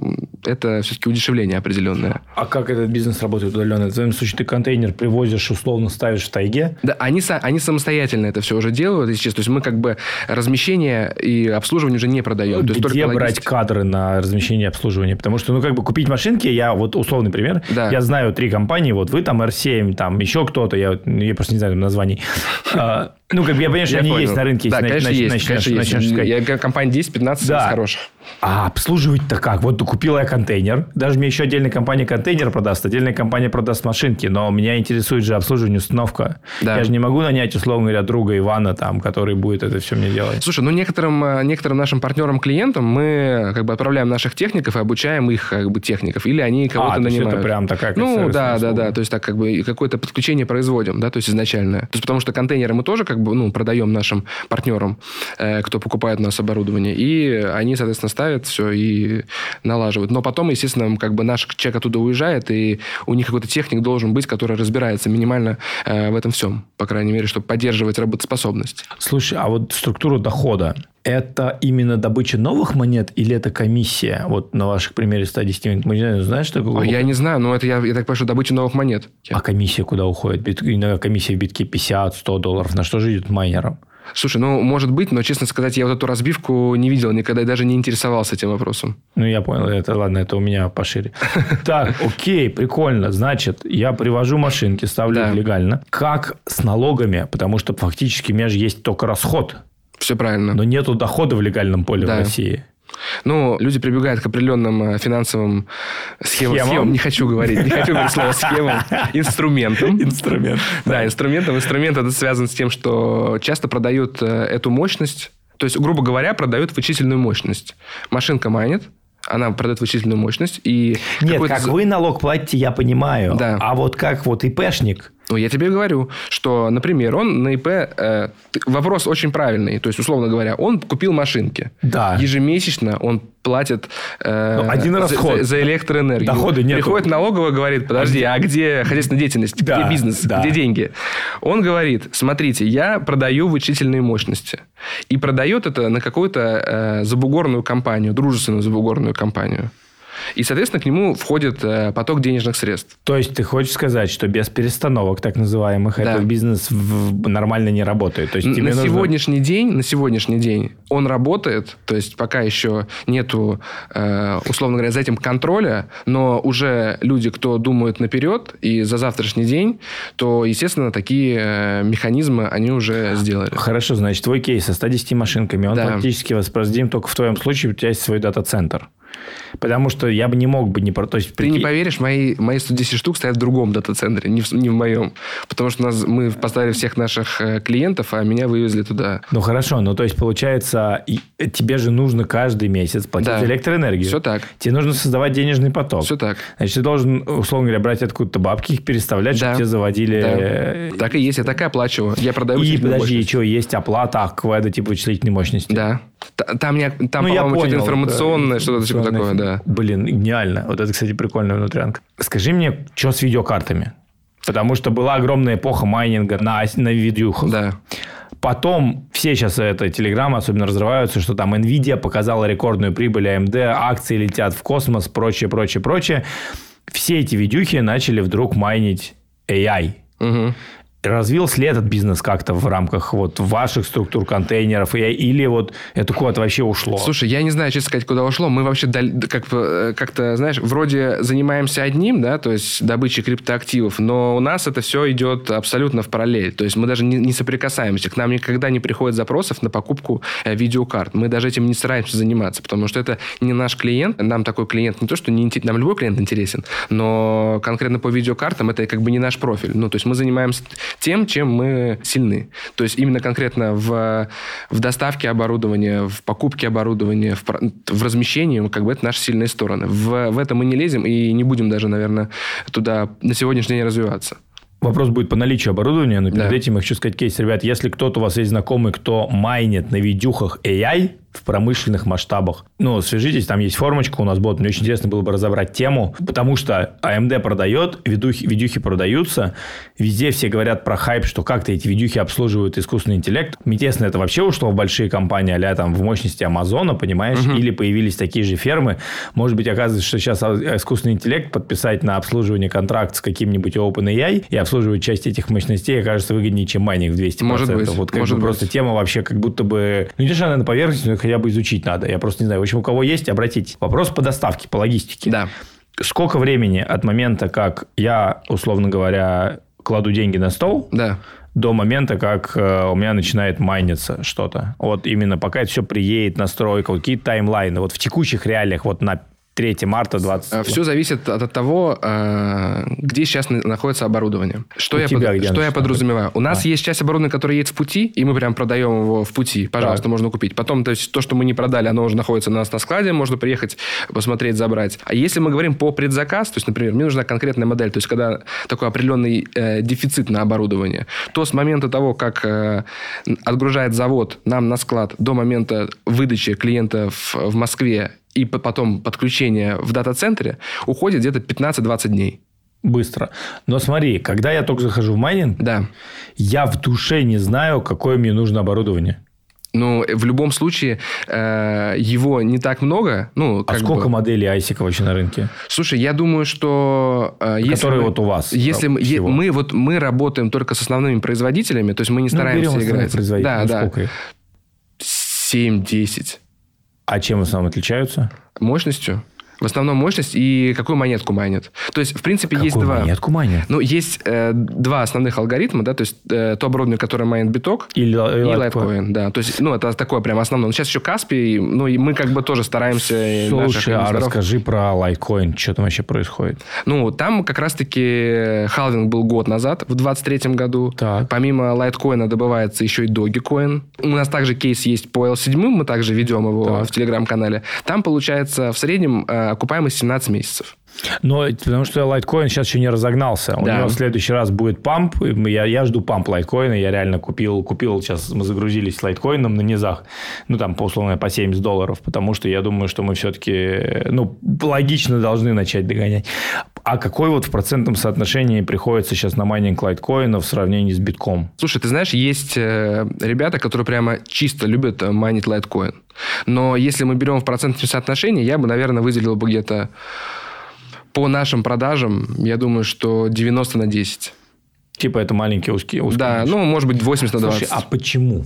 Speaker 2: это все-таки удешевление определенное.
Speaker 1: А как этот бизнес работает удаленно? В твоем случае ты контейнер привозишь, условно ставишь в тайге?
Speaker 2: Да, они, они самостоятельно это все уже делают, если честно. То есть, мы как бы размещение и обслуживание уже не продаем.
Speaker 1: Где
Speaker 2: то есть, только
Speaker 1: брать кадры на размещение и обслуживание? Потому что, ну, как бы купить машинки, я вот условный пример, да. Я знаю три компании, вот вы там эр семь, там еще кто-то, я, я просто не знаю названий. Ну, как бы я понимаю, что они есть на рынке.
Speaker 2: Да, конечно, есть. Конечно, есть. Компания десять-пятнадцать хороших.
Speaker 1: А обслуживать-то как? Вот купила я контейнер. Даже мне еще отдельная компания контейнер продаст, отдельная компания продаст машинки. Но меня интересует же обслуживание, установка. Да. Я же не могу нанять, условно говоря, друга Ивана, там, который будет это все мне делать.
Speaker 2: Слушай, ну некоторым, некоторым нашим партнерам-клиентам мы как бы отправляем наших техников и обучаем их как бы техников. Или они кого-то
Speaker 1: а,
Speaker 2: нанимают.
Speaker 1: Это прям такая
Speaker 2: Ну, да, да, да. То есть, так как бы какое-то подключение производим, да, то есть изначальное. То есть, потому что контейнеры мы тоже как бы, ну, продаем нашим партнерам, э, кто покупает у нас оборудование. И они, соответственно, ставят все и налаживают. Но потом, естественно, как бы наш человек оттуда уезжает, и у них какой-то техник должен быть, который разбирается минимально э, в этом всем, по крайней мере, чтобы поддерживать работоспособность.
Speaker 1: Слушай, а вот структура дохода, это именно добыча новых монет или это комиссия? Вот на ваших примере ста десяти монет. Мы не знаем, знаешь, что такое?
Speaker 2: Я не знаю, но это я, я так понимаю, что добыча новых монет.
Speaker 1: А комиссия куда уходит? Бит... Комиссия в битке пятьдесят-сто долларов. На что же идет майнерам?
Speaker 2: Слушай, ну, может быть, но, честно сказать, я вот эту разбивку не видел никогда и даже не интересовался этим вопросом.
Speaker 1: Ну, я понял. Это, ладно, это у меня пошире. Так, окей, прикольно. Значит, я привожу машинки, ставлю их легально. Как с налогами? Потому что фактически у меня же есть только расход.
Speaker 2: Все правильно.
Speaker 1: Но нету дохода в легальном поле в России.
Speaker 2: Ну, люди прибегают к определенным финансовым схемам.
Speaker 1: Схемам?
Speaker 2: схемам. Не хочу говорить, не хочу говорить слово схемам. Инструментам.
Speaker 1: Инструмент.
Speaker 2: Да, инструментом. Инструмент это связан с тем, что часто продают эту мощность. То есть, грубо говоря, продают вычислительную мощность. Машинка майнит. Она продает вычислительную мощность. И
Speaker 1: Нет, как вы налог платите, я понимаю.
Speaker 2: Да.
Speaker 1: А вот как вот ИПшник,
Speaker 2: Ну, я тебе говорю, что, например, он на ИП... Э, вопрос очень правильный. То есть, условно говоря, он купил машинки.
Speaker 1: Да.
Speaker 2: Ежемесячно он платит э,
Speaker 1: ну, один расход.
Speaker 2: За, за электроэнергию.
Speaker 1: Дохода нет.
Speaker 2: Приходит налоговая, говорит, подожди, а где хозяйственная деятельность?
Speaker 1: Да,
Speaker 2: где бизнес?
Speaker 1: да.
Speaker 2: Где деньги? Он говорит, смотрите, я продаю вычислительные мощности. И продает это на какую-то э, забугорную компанию, дружественную забугорную компанию. И, соответственно, к нему входит э, поток денежных средств.
Speaker 1: То есть, ты хочешь сказать, что без перестановок, так называемых, да. этот бизнес в... нормально не работает? То есть, тебе
Speaker 2: на,
Speaker 1: нужно...
Speaker 2: сегодняшний день, на сегодняшний день он работает, то есть, пока еще нету, э, условно говоря, за этим контроля, но уже люди, кто думают наперед и за завтрашний день, то, естественно, такие э, механизмы они уже сделали.
Speaker 1: Хорошо, значит, твой кейс со ста десятью машинками, он да. практически воспроизводим только в твоем случае, у тебя есть свой дата-центр. Потому что я бы не мог бы не... То есть,
Speaker 2: Ты
Speaker 1: прикинь...
Speaker 2: не поверишь, мои, мои сто десять штук стоят в другом дата-центре, не в, не в моем. Потому что у нас, мы поставили всех наших клиентов, а меня вывезли туда.
Speaker 1: Ну, хорошо. Ну, то есть, получается, и, тебе же нужно каждый месяц платить
Speaker 2: да.
Speaker 1: за электроэнергию.
Speaker 2: Все так.
Speaker 1: Тебе нужно создавать денежный поток.
Speaker 2: Все так.
Speaker 1: Значит, ты должен, условно говоря, брать откуда-то бабки, их переставлять, да. чтобы тебе заводили...
Speaker 2: Да. Так и есть. Я так и оплачиваю. Я продаю
Speaker 1: И, подожди,
Speaker 2: мощность.
Speaker 1: что, есть оплата АКВЭДа типа вычислительной мощности?
Speaker 2: Да. Там, не, там
Speaker 1: ну,
Speaker 2: по-моему,
Speaker 1: понял,
Speaker 2: что-то информационное,
Speaker 1: да,
Speaker 2: что-то типа такое, да.
Speaker 1: Блин, гениально. Вот это, кстати, прикольная внутрянка. Скажи мне, что с видеокартами? Потому что была огромная эпоха майнинга на, на видюхах.
Speaker 2: Да.
Speaker 1: Потом все сейчас это, Telegram особенно разрываются, что там Nvidia показала рекордную прибыль, эй эм ди, акции летят в космос, прочее, прочее, прочее. Все эти видюхи начали вдруг майнить эй ай.
Speaker 2: Угу.
Speaker 1: Развился ли этот бизнес как-то в рамках вот ваших структур контейнеров? Или вот это куда-то вообще ушло?
Speaker 2: Слушай, я не знаю, честно сказать, куда ушло. Мы вообще как, как-то, знаешь, вроде занимаемся одним, да, то есть добычей криптоактивов, но у нас это все идет абсолютно в параллель. То есть мы даже не, не соприкасаемся. К нам никогда не приходит запросов на покупку видеокарт. Мы даже этим не стараемся заниматься, потому что это не наш клиент. Нам такой клиент не то, что не, нам любой клиент интересен, но конкретно по видеокартам это как бы не наш профиль. Ну, то есть мы занимаемся тем, чем мы сильны. То есть именно конкретно в, в доставке оборудования, в покупке оборудования, в, в размещении, как бы это наши сильные стороны. В, в это мы не лезем и не будем даже, наверное, туда на сегодняшний день развиваться.
Speaker 1: Вопрос будет по наличию оборудования, но перед
Speaker 2: да.
Speaker 1: этим я хочу сказать кейс. Ребят, если кто-то у вас есть знакомый, кто майнит на видюхах эй ай в промышленных масштабах, ну, свяжитесь, там есть формочка у нас будет. Мне очень интересно было бы разобрать тему, потому что эй эм ди продает, видюхи, видюхи продаются, везде все говорят про хайп, что как-то эти видюхи обслуживают искусственный интеллект. Интересно, это вообще ушло в большие компании, а-ля там в мощности Амазона, понимаешь? Угу. Или появились такие же фермы. Может быть, оказывается, что сейчас искусственный интеллект подписать на обслуживание контракт с каким-нибудь OpenAI и обслуживать часть этих мощностей окажется выгоднее, чем майнинг в двести процентов.
Speaker 2: Может быть.
Speaker 1: Вот как
Speaker 2: Может
Speaker 1: бы
Speaker 2: быть.
Speaker 1: Просто тема вообще как будто бы... Ну, не то, что она на поверхности, но хотя бы изучить надо. Я просто не знаю. В общем, у кого есть, обратитесь. Вопрос по доставке, по логистике.
Speaker 2: Да.
Speaker 1: Сколько времени от момента, как я, условно говоря, кладу деньги на стол,
Speaker 2: да.
Speaker 1: до момента, как э, у меня начинает майниться что-то? Вот именно пока это все приедет, настройка, какие таймлайны. Вот в текущих реалиях, вот на третьего марта двадцать.
Speaker 2: Все зависит от того, где сейчас находится оборудование. Что, я,
Speaker 1: тебя,
Speaker 2: под... что я подразумеваю? У нас
Speaker 1: а.
Speaker 2: есть часть оборудования, которое едет в пути, и мы прям продаем его в пути. Пожалуйста, так. можно купить. Потом, то есть, то, что мы не продали, оно уже находится у нас на складе, можно приехать, посмотреть, забрать. А если мы говорим по предзаказ, то есть, например, мне нужна конкретная модель, то есть, когда такой определенный э, дефицит на оборудование, то с момента того, как э, отгружает завод нам на склад, до момента выдачи клиента в, в Москве, и потом подключение в дата-центре уходит где-то пятнадцать-двадцать дней.
Speaker 1: Быстро. Но смотри, когда я только захожу в майнинг,
Speaker 2: да.
Speaker 1: я в душе не знаю, какое мне нужно оборудование.
Speaker 2: Ну, в любом случае, э, его не так много. Ну,
Speaker 1: а
Speaker 2: как
Speaker 1: сколько
Speaker 2: бы...
Speaker 1: моделей айсика вообще на рынке?
Speaker 2: Слушай, я думаю, что... Э, если
Speaker 1: Которые
Speaker 2: мы,
Speaker 1: вот у вас?
Speaker 2: Если мы, е- мы, вот, мы работаем только с основными производителями, то есть мы не стараемся
Speaker 1: ну,
Speaker 2: играть.
Speaker 1: Да,
Speaker 2: ну,
Speaker 1: да. Сколько их?
Speaker 2: семь-десять.
Speaker 1: А чем в основном отличаются?
Speaker 2: Мощностью. В основном мощность и какую монетку майнят. То есть, в принципе,
Speaker 1: какую
Speaker 2: есть два...
Speaker 1: монетку майнят?
Speaker 2: Ну, есть э, два основных алгоритма, да, то есть, э, то оборудование, которое майнит биток,
Speaker 1: и, и
Speaker 2: Litecoin, да. То есть, ну, это такое прям основное. Но сейчас еще Каспий, ну, и мы как бы тоже стараемся...
Speaker 1: Слушай, а расскажи про Litecoin, что там вообще происходит?
Speaker 2: Ну, там как раз-таки халвинг был год назад, в двадцать третьем году.
Speaker 1: Так.
Speaker 2: Помимо Litecoin добывается еще и Dogecoin. У нас также кейс есть по эл седьм, мы также ведем его так. в Телеграм-канале. Там, получается, в среднем окупаемость семнадцать месяцев.
Speaker 1: Но потому что лайткоин сейчас еще не разогнался. У
Speaker 2: Да.
Speaker 1: него в следующий раз будет памп. Я, я жду памп лайткоина. Я реально купил, купил, сейчас мы загрузились лайткоином на низах. Ну, там, по условно, по семьдесят долларов. Потому что я думаю, что мы все-таки, ну, логично должны начать догонять. А какой вот в процентном соотношении приходится сейчас на майнинг лайткоина в сравнении с битком?
Speaker 2: Слушай, ты знаешь, есть э, ребята, которые прямо чисто любят э, майнить лайткоин. Но если мы берем в процентном соотношении, я бы, наверное, выделил бы где-то по нашим продажам, я думаю, что девяносто на десять.
Speaker 1: Типа это маленькие узкие. узкие
Speaker 2: Да,
Speaker 1: ниши.
Speaker 2: ну, может быть, восемьдесят на двадцать.
Speaker 1: Слушай, а почему?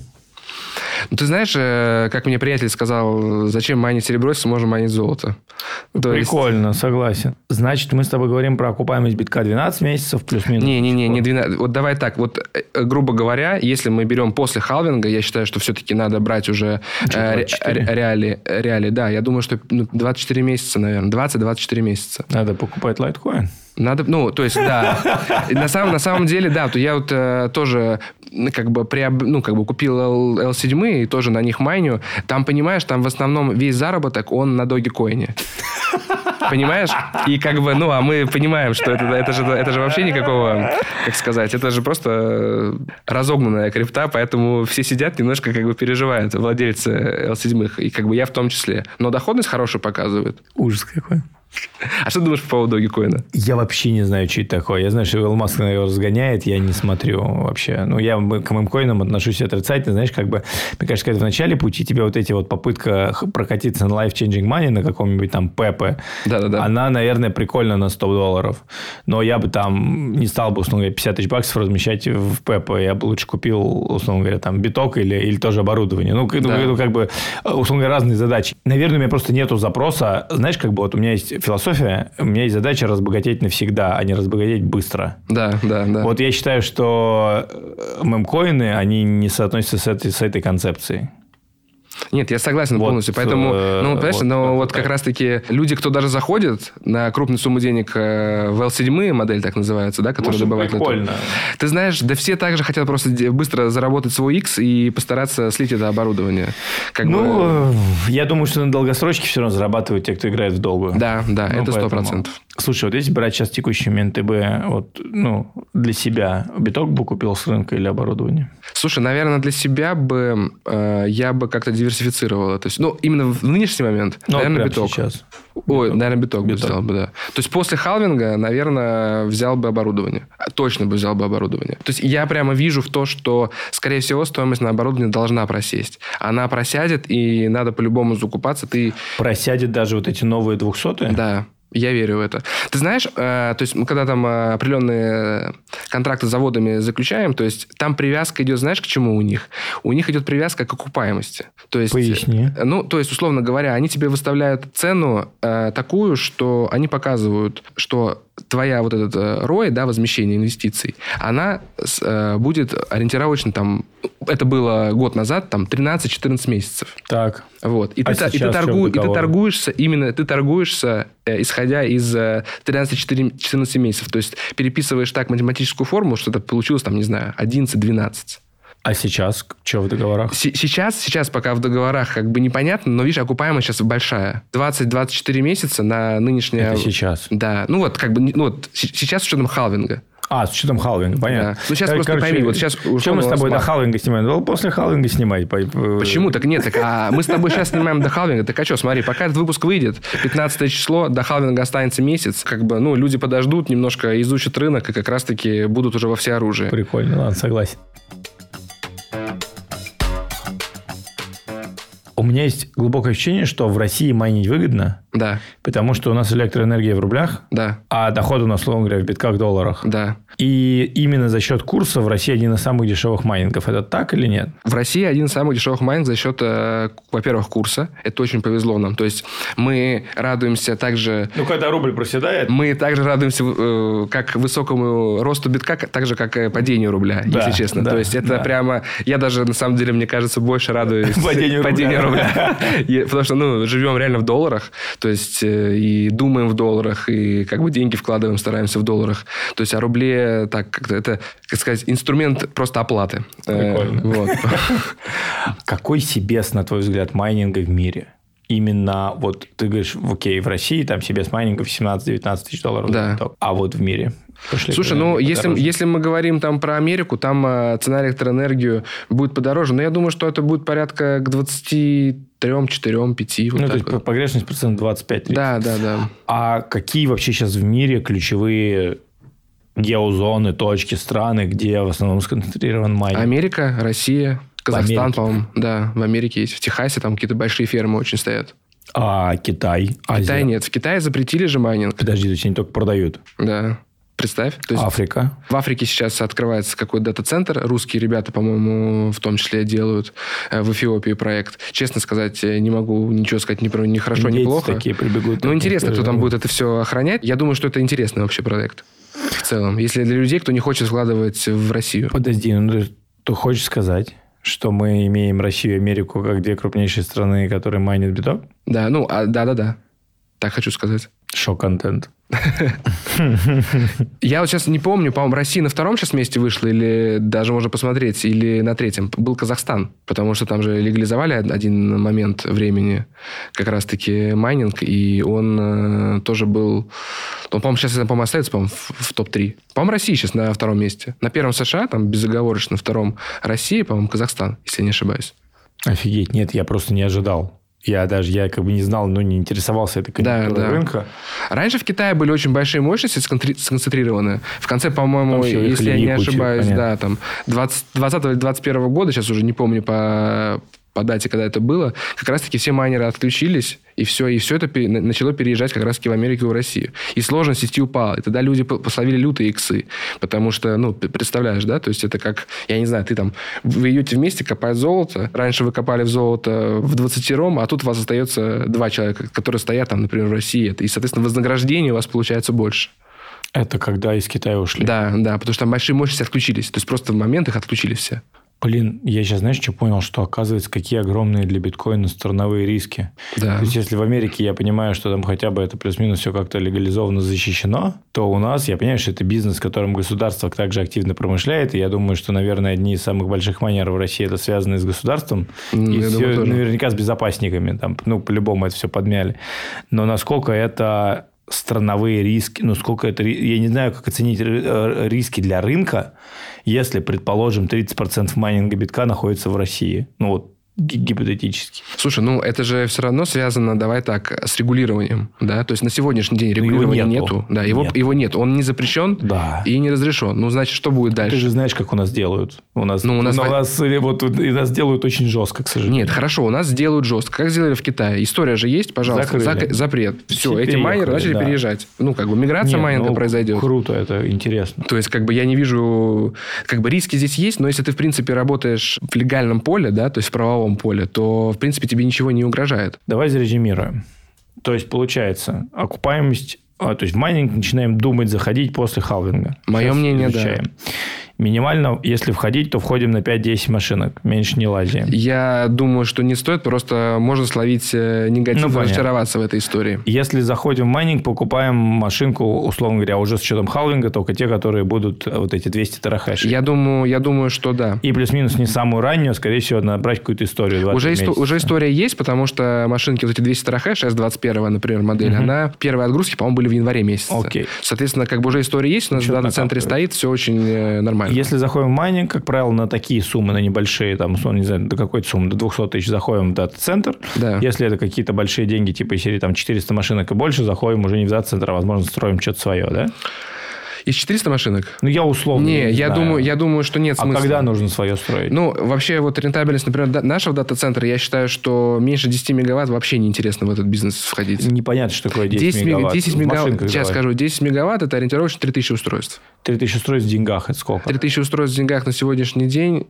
Speaker 2: Ну, ты знаешь, э, как мне приятель сказал, зачем майнить серебро, если можно майнить золото? То есть-
Speaker 1: Прикольно, согласен. Значит, мы с тобой говорим про окупаемость битка двенадцать месяцев плюс-минус.
Speaker 2: Не-не-не, не двенадцать. Вот давай так, вот, э, грубо говоря, если мы берем после халвинга, я считаю, что все-таки надо брать уже
Speaker 1: Что,
Speaker 2: э, ре-
Speaker 1: двадцать четыре?
Speaker 2: ре- реали, реали. Да, я думаю, что ну, двадцать четыре месяца, наверное, двадцать-двадцать четыре месяца.
Speaker 1: Надо покупать лайткоин.
Speaker 2: Надо, ну, то есть, да. И На самом, на самом деле, да, то я вот э, тоже ну, как бы, приоб... ну, как бы купил эл семь и тоже на них майню. Там, понимаешь, там в основном весь заработок, он на Dogecoin. Понимаешь? И как бы, ну, а мы понимаем, что это, это, же, это же вообще никакого, как сказать, это же просто разогнанная крипта, поэтому все сидят, немножко как бы переживают, владельцы эл семь, и как бы я в том числе. Но доходность хорошую показывает.
Speaker 1: Ужас какой.
Speaker 2: А что думаешь по поводу Dogecoin?
Speaker 1: Я вообще не знаю, что это такое. Я знаю, что Илон Маск его разгоняет, я не смотрю вообще. Ну, я к мемкоинам отношусь отрицательно. Знаешь, как бы, мне кажется, когда в начале пути тебе вот эти вот попытка прокатиться на life-changing money на каком-нибудь там Пепе,
Speaker 2: Да-да-да.
Speaker 1: она, наверное, прикольна на сто долларов. Но я бы там не стал бы, условно говоря, пятьдесят тысяч баксов размещать в Пепе. Я бы лучше купил, условно говоря, там биток или, или тоже оборудование. Ну,
Speaker 2: Да.
Speaker 1: ну, как бы, условно говоря, разные задачи. Наверное, у меня просто нету запроса. Знаешь, как бы вот у меня есть философия, у меня есть задача разбогатеть навсегда, а не разбогатеть быстро.
Speaker 2: Да, да, да.
Speaker 1: Вот я считаю, что мемкоины, они не соотносятся с этой, с этой концепцией.
Speaker 2: Нет, я согласен
Speaker 1: Вот,
Speaker 2: полностью. Поэтому,
Speaker 1: э,
Speaker 2: ну, понимаешь,
Speaker 1: вот,
Speaker 2: но
Speaker 1: вот
Speaker 2: вот
Speaker 1: так.
Speaker 2: как раз-таки люди, кто даже заходит на крупную сумму денег э, в эл семь, модель так называется, да, которая
Speaker 1: Может,
Speaker 2: добывает лото.
Speaker 1: прикольно.
Speaker 2: Ты знаешь, да все также хотят просто де- быстро заработать свой X и постараться слить это оборудование. Как бы-
Speaker 1: Ну, я думаю, что на долгосрочке все равно зарабатывают те, кто играет в долгую.
Speaker 2: Да, да,
Speaker 1: Ну,
Speaker 2: это сто
Speaker 1: поэтому-
Speaker 2: процентов.
Speaker 1: Слушай, вот если брать сейчас текущий момент, ты бы вот, ну, для себя биток бы купил с рынка или оборудование?
Speaker 2: Слушай, наверное, для себя бы э, я бы как-то диверсифицировал это. То есть, ну, именно в нынешний момент,
Speaker 1: Ну, вот
Speaker 2: наверное,
Speaker 1: прямо
Speaker 2: биток.
Speaker 1: сейчас.
Speaker 2: Ой,
Speaker 1: Биток.
Speaker 2: наверное, биток, бы
Speaker 1: Биток.
Speaker 2: взял бы, да. То есть, после халвинга, наверное, взял бы оборудование. Точно бы взял бы оборудование. То есть, я прямо вижу в то, что, скорее всего, стоимость на оборудование должна просесть. Она просядет, и надо по-любому закупаться. Ты...
Speaker 1: Просядет даже вот эти новые двухсотые?
Speaker 2: Да. Я верю в это. Ты знаешь, э, то есть мы когда там э, определенные контракты с заводами заключаем, то есть там привязка идет, знаешь, к чему у них? У них идет привязка к окупаемости. То есть,
Speaker 1: Поясни.
Speaker 2: э, ну, то есть, условно говоря, они тебе выставляют цену э, такую, что они показывают, что твоя вот этот э, рой, да, возмещение инвестиций, она с- э, будет ориентировочно там, это было год назад, там тринадцать-четырнадцать месяцев.
Speaker 1: Так.
Speaker 2: Вот. И,
Speaker 1: А
Speaker 2: ты, та- и, ты
Speaker 1: сейчас в чем
Speaker 2: торгу- и ты
Speaker 1: договор?
Speaker 2: торгуешься, именно ты торгуешься, э, исходя из э, тринадцать-четырнадцать месяцев. То есть, переписываешь так математическую формулу, что это получилось, там, не знаю, одиннадцать-двенадцать.
Speaker 1: А сейчас что в договорах?
Speaker 2: С- Сейчас, сейчас пока в договорах как бы непонятно, но, видишь, окупаемость сейчас большая. двадцать-двадцать четыре месяца на нынешнее...
Speaker 1: Это сейчас.
Speaker 2: Да. Ну, вот, как бы, не- ну, вот, с- сейчас с учетом халвинга.
Speaker 1: А, с учетом халвинга, понятно.
Speaker 2: Да. Ну, сейчас
Speaker 1: Кор-
Speaker 2: просто пойми, вот сейчас
Speaker 1: Чем мы
Speaker 2: условно
Speaker 1: с
Speaker 2: у нас
Speaker 1: тобой до
Speaker 2: мар-
Speaker 1: халвинга снимаем? Ну, после халвинга снимать. по-
Speaker 2: Почему? Так нет, так а мы с тобой сейчас снимаем до халвинга. Так а что, смотри, пока этот выпуск выйдет, пятнадцатое число, до халвинга останется месяц. Как бы, ну, люди подождут, немножко изучат рынок и как раз-таки будут уже во всеоружии.
Speaker 1: Прикольно, ладно, согласен. У меня есть глубокое ощущение, что в России майнить выгодно,
Speaker 2: Да,
Speaker 1: потому что у нас электроэнергия в рублях,
Speaker 2: да,
Speaker 1: а доход у нас, условно говоря, в битках, долларах.
Speaker 2: да.
Speaker 1: И именно за счет курса в России один из самых дешевых майнингов. Это так или нет?
Speaker 2: В России один из самых дешевых майнинг за счет, э, во-первых, курса. Это очень повезло нам. То есть, мы радуемся также...
Speaker 1: Ну, когда рубль проседает...
Speaker 2: Мы также радуемся э, как высокому росту битка, как- так же, как и падению рубля,
Speaker 1: Да,
Speaker 2: если честно.
Speaker 1: да,
Speaker 2: То есть, это
Speaker 1: да.
Speaker 2: прямо... Я даже, на самом деле, мне кажется, больше радуюсь
Speaker 1: Падению рубля.
Speaker 2: рубля. И- Потому что, ну, живем реально в долларах. То есть, э, и думаем в долларах, и как бы деньги вкладываем, стараемся в долларах. То есть, о рубле, так, как-то это, как сказать, инструмент просто оплаты. Э,
Speaker 1: Прикольно.
Speaker 2: Вот.
Speaker 1: Какой себес, на твой взгляд, майнинга в мире? именно, вот ты говоришь, окей, в России там себе с майнингов семнадцать-девятнадцать тысяч долларов.
Speaker 2: Да.
Speaker 1: А вот в мире? Пошли.
Speaker 2: Слушай, ну, если, если мы говорим там про Америку, там э, цена электроэнергии будет подороже, но я думаю, что это будет порядка к двадцати трём, четырём, пяти. Вот
Speaker 1: ну,
Speaker 2: так
Speaker 1: то есть
Speaker 2: вот.
Speaker 1: погрешность процентов двадцать пять тридцать.
Speaker 2: Да, да, да.
Speaker 1: А какие вообще сейчас в мире ключевые геозоны, точки, страны, где в основном сконцентрирован майнинг?
Speaker 2: Америка, Россия, Казахстан,
Speaker 1: Америке.
Speaker 2: по-моему. Да, в Америке есть. В Техасе там какие-то большие фермы очень стоят.
Speaker 1: А Китай? Азия?
Speaker 2: Китай нет. В Китае запретили же майнинг.
Speaker 1: Подожди, то есть они только продают?
Speaker 2: Да. Представь. То есть
Speaker 1: Африка?
Speaker 2: В Африке сейчас открывается какой-то дата-центр. Русские ребята, по-моему, в том числе делают в Эфиопии проект. Честно сказать, не могу ничего сказать ни про ни хорошо, ни плохо.
Speaker 1: Такие прибегут.
Speaker 2: Ну, интересно, кто там будет это все охранять. Я думаю, что это интересный вообще проект. В целом. Если для людей, кто не хочет вкладывать в Россию.
Speaker 1: Подожди, ну ты, ты хочешь сказать, что мы имеем Россию и Америку как две крупнейшие страны, которые майнят биток?
Speaker 2: Да, ну, а, да-да-да. Так хочу сказать.
Speaker 1: Шок-контент.
Speaker 2: Я вот сейчас не помню, по-моему, Россия на втором сейчас месте вышла, или даже можно посмотреть, или на третьем. Был Казахстан, потому что там же легализовали один момент времени, как раз-таки майнинг, и он э, тоже был... Он, по-моему, сейчас, по-моему, остается, по-моему, в, в топ три. По-моему, Россия сейчас на втором месте. На первом США, там безоговорочно, на втором Россия, по-моему, Казахстан, если я не ошибаюсь.
Speaker 1: Офигеть, нет, я просто не ожидал. Я даже, я как бы не знал, ну, не интересовался этой конъюнктурой
Speaker 2: да, да.
Speaker 1: рынка.
Speaker 2: Раньше в Китае были очень большие мощности сконцентрированы. В конце, по-моему, если я не
Speaker 1: Якутию,
Speaker 2: ошибаюсь,
Speaker 1: понятно.
Speaker 2: да, там двадцатого или двадцать первого года, сейчас уже не помню по, по дате, когда это было, как раз-таки все майнеры отключились, и все, и все это пере, начало переезжать как раз-таки в Америку и в Россию. И сложность сети упала. И тогда люди пословили лютые иксы. Потому что, ну, представляешь, да, то есть это как, я не знаю, ты там, вы идете вместе копать золото. Раньше вы копали в золото в двадцатером, а тут у вас остается два человека, которые стоят там, например, в России. И, соответственно, вознаграждение у вас получается больше.
Speaker 1: Это когда из Китая ушли?
Speaker 2: Да, да, потому что там большие мощности отключились. То есть просто в момент их отключили все.
Speaker 1: Блин, я сейчас, знаешь, что понял? Что, оказывается, какие огромные для биткоина страновые риски.
Speaker 2: Да.
Speaker 1: То есть, если в Америке я понимаю, что там хотя бы это плюс-минус все как-то легализовано, защищено, то у нас, я понимаю, что это бизнес, которым государство также активно промышляет. И я думаю, что, наверное, одни из самых больших майнеров в России это связано с государством. Mm, и все, думаю, наверняка с безопасниками. Там, ну, по-любому это все подмяли. Но насколько это... страновые риски, ну, сколько это... Я не знаю, как оценить риски для рынка, если, предположим, тридцать процентов майнинга битка находится в России. Ну, вот, гипотетически.
Speaker 2: Слушай, ну, это же все равно связано, давай так, с регулированием, да? То есть, на сегодняшний день регулирования его нету. нету. Да, его, нет. его нет. Он не запрещен
Speaker 1: да.
Speaker 2: и не разрешен. Ну, значит, что будет дальше?
Speaker 1: Ты же знаешь, как у нас делают. У нас,
Speaker 2: ну, у нас,
Speaker 1: у нас, вот, и нас делают очень жестко, к сожалению.
Speaker 2: Нет, хорошо, у нас делают жестко. Как сделали в Китае? История же есть, пожалуйста. Зак... Запрет. Все, все эти майнеры начали да. переезжать. Ну, как бы миграция Нет, майнинга ну, произойдет.
Speaker 1: Круто, это интересно.
Speaker 2: То есть, как бы я не вижу... Как бы риски здесь есть, но если ты, в принципе, работаешь в легальном поле, да, то есть в правовом поле, то в принципе, тебе ничего не угрожает.
Speaker 1: Давай зарезюмируем. То есть, получается, окупаемость... А, то есть, в майнинг начинаем думать, заходить после халвинга.
Speaker 2: Мое Сейчас мнение, изучаем. Да.
Speaker 1: Минимально, если входить, то входим на пять-десять машинок. Меньше не лазим.
Speaker 2: Я думаю, что не стоит. Просто можно словить негатив, ну, разочароваться в этой истории.
Speaker 1: Если заходим в майнинг, покупаем машинку, условно говоря, уже с учетом халвинга, только те, которые будут вот эти двести терахэшей.
Speaker 2: Я думаю, я думаю, что да.
Speaker 1: И плюс-минус не самую раннюю, скорее всего, надо брать какую-то историю.
Speaker 2: Уже, исто- уже история есть, потому что машинки, вот эти двести терахэш, эс двадцать один, например, модель, uh-huh. она, первые отгрузки, по-моему, были в январе месяце.
Speaker 1: Okay.
Speaker 2: Соответственно, как бы уже история есть, у нас в дата-центре стоит, все очень э, нормально.
Speaker 1: Если заходим в майнинг, как правило, на такие суммы, на небольшие, там, условно, не знаю, до какой-то суммы, до двести тысяч заходим в дата-центр.
Speaker 2: Да.
Speaker 1: Если это какие-то большие деньги, типа из серии там, четыреста машинок и больше, заходим уже не в дата-центр, а, возможно, строим что-то свое, да?
Speaker 2: Из четырёхсот машинок?
Speaker 1: Ну, я условно
Speaker 2: не,
Speaker 1: не
Speaker 2: я
Speaker 1: знаю.
Speaker 2: думаю, я думаю, что нет
Speaker 1: а
Speaker 2: смысла.
Speaker 1: А когда нужно свое строить?
Speaker 2: Ну, вообще, вот рентабельность, например, нашего дата-центра, я считаю, что меньше десять мегаватт вообще неинтересно в этот бизнес входить.
Speaker 1: Непонятно, что такое десять, десять мегаватт.
Speaker 2: десять мегаватт, сейчас давай. скажу, десять мегаватт – это ориентировочно три тысячи устройств.
Speaker 1: три тысячи устройств в деньгах – это сколько?
Speaker 2: три тысячи устройств в деньгах на сегодняшний день…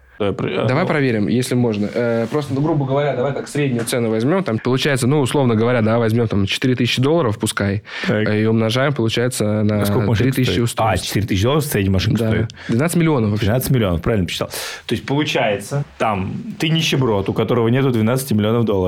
Speaker 2: Давай ну... проверим, если можно. Э, просто, ну, грубо говоря, давай так среднюю цену возьмем. Там получается, ну, условно говоря, да, возьмем там четыре тысячи долларов, пускай, так. и умножаем, получается, на а три тысячи устройств.
Speaker 1: А, четыре тысячи долларов средняя машинка
Speaker 2: да.
Speaker 1: стоит?
Speaker 2: двенадцать миллионов вообще.
Speaker 1: двенадцать миллионов, правильно посчитал. То есть, получается, там, ты нищеброд, у которого нету двенадцать миллионов долларов.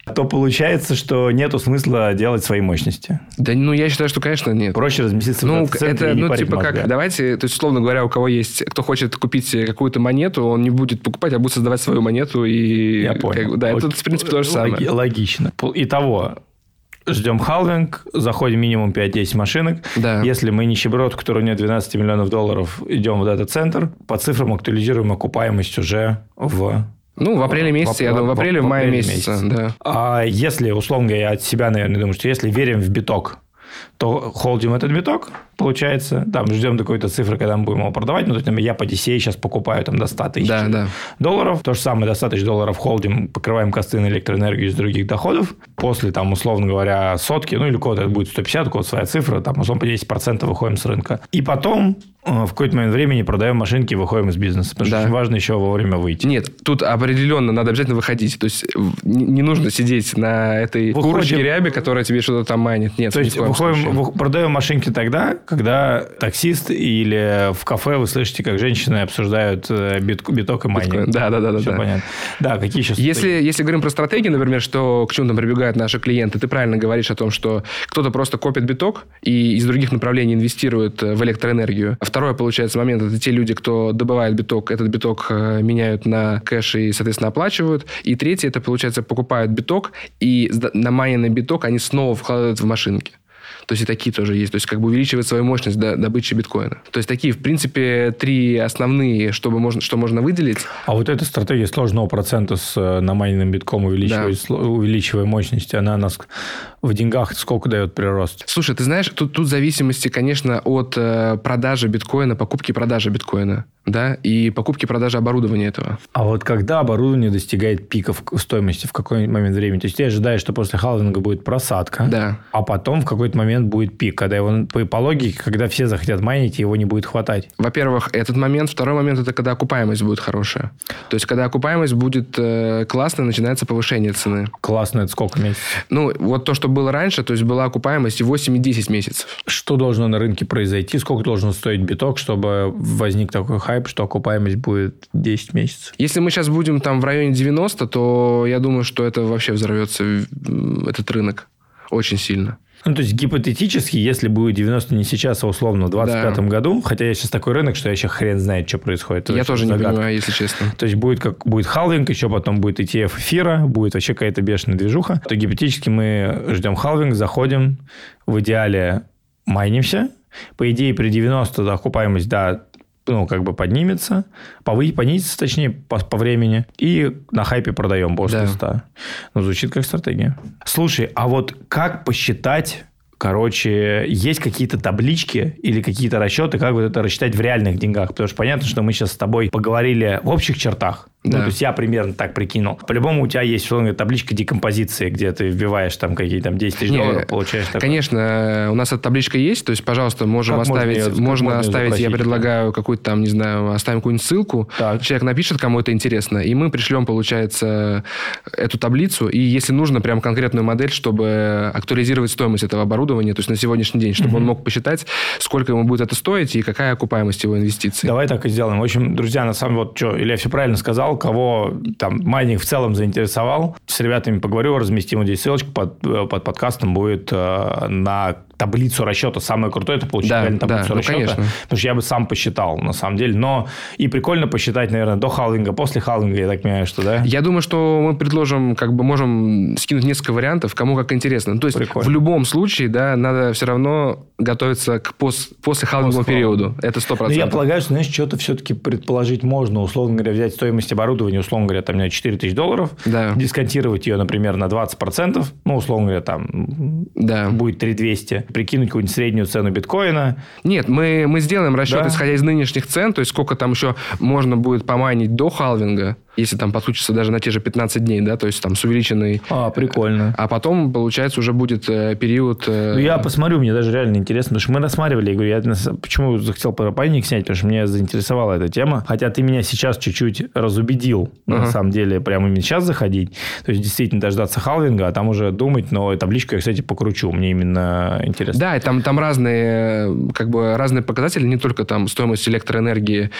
Speaker 1: то получается, что нету смысла делать свои мощности.
Speaker 2: Да, ну, я считаю, что, конечно, нет.
Speaker 1: Проще разместиться
Speaker 2: ну,
Speaker 1: в центре
Speaker 2: это,
Speaker 1: и не
Speaker 2: ну,
Speaker 1: парить
Speaker 2: типа
Speaker 1: мозга.
Speaker 2: как, давайте, то есть, условно говоря, у кого есть, кто хочет купить какую-то монету, он не будет покупать, а будет создавать свою монету. И,
Speaker 1: я понял.
Speaker 2: Как, да, это, в принципе, то же самое.
Speaker 1: Логично. Итого, ждем халвинг, заходим минимум пять-десять машинок.
Speaker 2: Да.
Speaker 1: Если мы нищеброд, у которого нет двенадцать миллионов долларов, идем в дата-центр, по цифрам актуализируем окупаемость уже в...
Speaker 2: Ну, в апреле месяце, в, я думаю, в апреле, в, в мае месяце. месяце. Да.
Speaker 1: А если, условно, я от себя, наверное, думаю, что если верим в биток, то холдим этот биток, получается, там ждем до какой-то цифры, когда мы будем его продавать. Ну, то есть, я по ди си эй сейчас покупаю там до ста тысяч
Speaker 2: да, да.
Speaker 1: долларов. То же самое, до ста тысяч долларов холдим, покрываем косты на электроэнергию из других доходов. После, там, условно говоря, сотки, ну, или у кого-то это будет сто пятьдесят, у кого-то своя цифра, там, условно, по десять процентов выходим с рынка. И потом в какой-то момент времени продаем машинки и выходим из бизнеса. Потому да. что очень важно еще вовремя выйти.
Speaker 2: Нет, тут определенно надо обязательно выходить. То есть, не нужно сидеть на этой Выходим... курочке рябе, которая тебе что-то там манит. Нет,
Speaker 1: то есть, выходим, продаем машинки тогда, когда таксист или в кафе вы слышите, как женщины обсуждают бит, биток и майнинг.
Speaker 2: Да, да, да.
Speaker 1: Все
Speaker 2: да,
Speaker 1: понятно. Да, какие еще
Speaker 2: если, если говорим про стратегии, например, что к чему там прибегают наши клиенты, ты правильно говоришь о том, что кто-то просто копит биток и из других направлений инвестирует в электроэнергию. Второй, получается, момент – это те люди, кто добывает биток, этот биток меняют на кэш и, соответственно, оплачивают. И третий – это, получается, покупают биток, и на майненный биток они снова вкладывают в машинки. То есть, и такие тоже есть. То есть, как бы увеличивать свою мощность добычи биткоина. То есть, такие, в принципе, три основные, чтобы можно, что можно выделить.
Speaker 1: А вот эта стратегия сложного процента с намайненным битком, увеличивать, да. увеличивая мощность, она нас в деньгах сколько дает прирост?
Speaker 2: Слушай, ты знаешь, тут, тут в зависимости, конечно, от э, продажи биткоина, покупки и продажи биткоина, да, и покупки и продажи оборудования этого.
Speaker 1: А вот когда оборудование достигает пиков стоимости, в какой момент времени? То есть, ты ожидаешь, что после халвинга будет просадка,
Speaker 2: да.
Speaker 1: а потом в какой-то момент будет пик, когда его, по, по логике, когда все захотят майнить, его не будет хватать.
Speaker 2: Во-первых, этот момент. Второй момент – это когда окупаемость будет хорошая. То есть, когда окупаемость будет э, классная, начинается повышение цены.
Speaker 1: Классно – это сколько месяцев?
Speaker 2: Ну, вот то, что было раньше, то есть, была окупаемость восемь и десять месяцев.
Speaker 1: Что должно на рынке произойти? Сколько должен стоить биток, чтобы возник такой хайп, что окупаемость будет десять месяцев?
Speaker 2: Если мы сейчас будем там в районе девяносто, то я думаю, что это вообще взорвется, этот рынок, очень сильно.
Speaker 1: Ну, то есть, гипотетически, если будет девяносто не сейчас, а условно в двадцать пятом да. году, хотя я сейчас такой рынок, что я еще хрен знает, что происходит.
Speaker 2: Я тоже загадка. Не понимаю, если честно.
Speaker 1: То есть, будет, как, будет халвинг, еще потом будет и ти эф эфира, будет вообще какая-то бешеная движуха. То гипотетически мы ждем халвинг, заходим, в идеале майнимся. По идее, при девяноста окупаемость, да, ну, как бы поднимется, повы... понизится, точнее, по, по времени, и на хайпе продаем после ста. Да. Ну, звучит как стратегия. Слушай, а вот как посчитать, короче, есть какие-то таблички или какие-то расчеты, как вот это рассчитать в реальных деньгах? Потому что понятно, что мы сейчас с тобой поговорили в общих чертах. Да. Ну, то есть, я примерно так прикинул. По-любому у тебя есть, условно, табличка декомпозиции, где ты вбиваешь там какие-то там десять тысяч долларов, получаешь такое.
Speaker 2: Конечно, у нас эта табличка есть, то есть, пожалуйста, можем как оставить, можно, ее, можно можно оставить, запросить, я предлагаю какую-то там, не знаю, оставим какую-нибудь ссылку, так. Человек напишет, кому это интересно, и мы пришлем, получается, эту таблицу, и если нужно, прям конкретную модель, чтобы актуализировать стоимость этого оборудования, то есть, на сегодняшний день, чтобы mm-hmm. он мог посчитать, сколько ему будет это стоить и какая окупаемость его инвестиций.
Speaker 1: Давай так и сделаем. В общем, друзья, на самом деле, вот что, Илья все правильно сказал, кого там майнинг в целом заинтересовал, с ребятами поговорю, разместим вот здесь ссылочку под, под подкастом будет э, на таблицу расчета. Самое крутое – это получить
Speaker 2: да,
Speaker 1: реально таблицу
Speaker 2: да,
Speaker 1: расчета.
Speaker 2: Ну, конечно.
Speaker 1: Потому что я бы сам посчитал, на самом деле. Но и прикольно посчитать, наверное, до халвинга, после халвинга, я так понимаю, что да?
Speaker 2: Я думаю, что мы предложим, как бы можем скинуть несколько вариантов, кому как интересно. То есть, прикольно. В любом случае, да, надо все равно готовиться к пос, после халвинговому периоду. Это сто процентов.
Speaker 1: Но я полагаю, что, знаешь, что-то все-таки предположить можно. Условно говоря, взять стоимость оборудования, условно говоря, там, четыре тысячи долларов,
Speaker 2: да.
Speaker 1: Дисконтировать ее, например, на двадцать процентов, ну, условно говоря, там
Speaker 2: да.
Speaker 1: будет три тысячи двести, прикинуть какую-нибудь среднюю цену биткоина.
Speaker 2: Нет, мы, мы сделаем расчет, да. Исходя из нынешних цен, то есть, сколько там еще можно будет помайнить до халвинга, если там подключится даже на те же пятнадцать дней, да, то есть там с увеличенной...
Speaker 1: А, прикольно.
Speaker 2: А потом, получается, уже будет э, период... Э...
Speaker 1: Ну, я посмотрю, мне даже реально интересно, потому что мы рассматривали, я говорю, я почему захотел про пайник снять, потому что меня заинтересовала эта тема, хотя ты меня сейчас чуть-чуть разубедил, uh-huh. на самом деле, прямо именно сейчас заходить, то есть, действительно дождаться халвинга, а там уже думать, но табличку я, кстати, покручу, мне именно интересно.
Speaker 2: Да, и там, там разные, как бы, разные показатели, не только там стоимость электроэнергии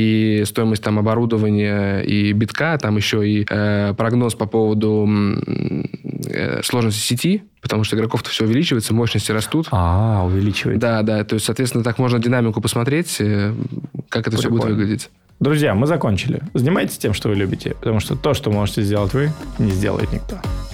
Speaker 2: и стоимость там оборудования и битка, там еще и э, прогноз по поводу мере сложности сети, потому что игроков-то все увеличивается, мощности растут.
Speaker 1: А, увеличивается.
Speaker 2: Да, да, то есть, соответственно, так можно динамику посмотреть, как это все будет выглядеть.
Speaker 1: Друзья, мы закончили. Занимайтесь тем, что вы любите, потому что то, что можете сделать вы, не сделает никто.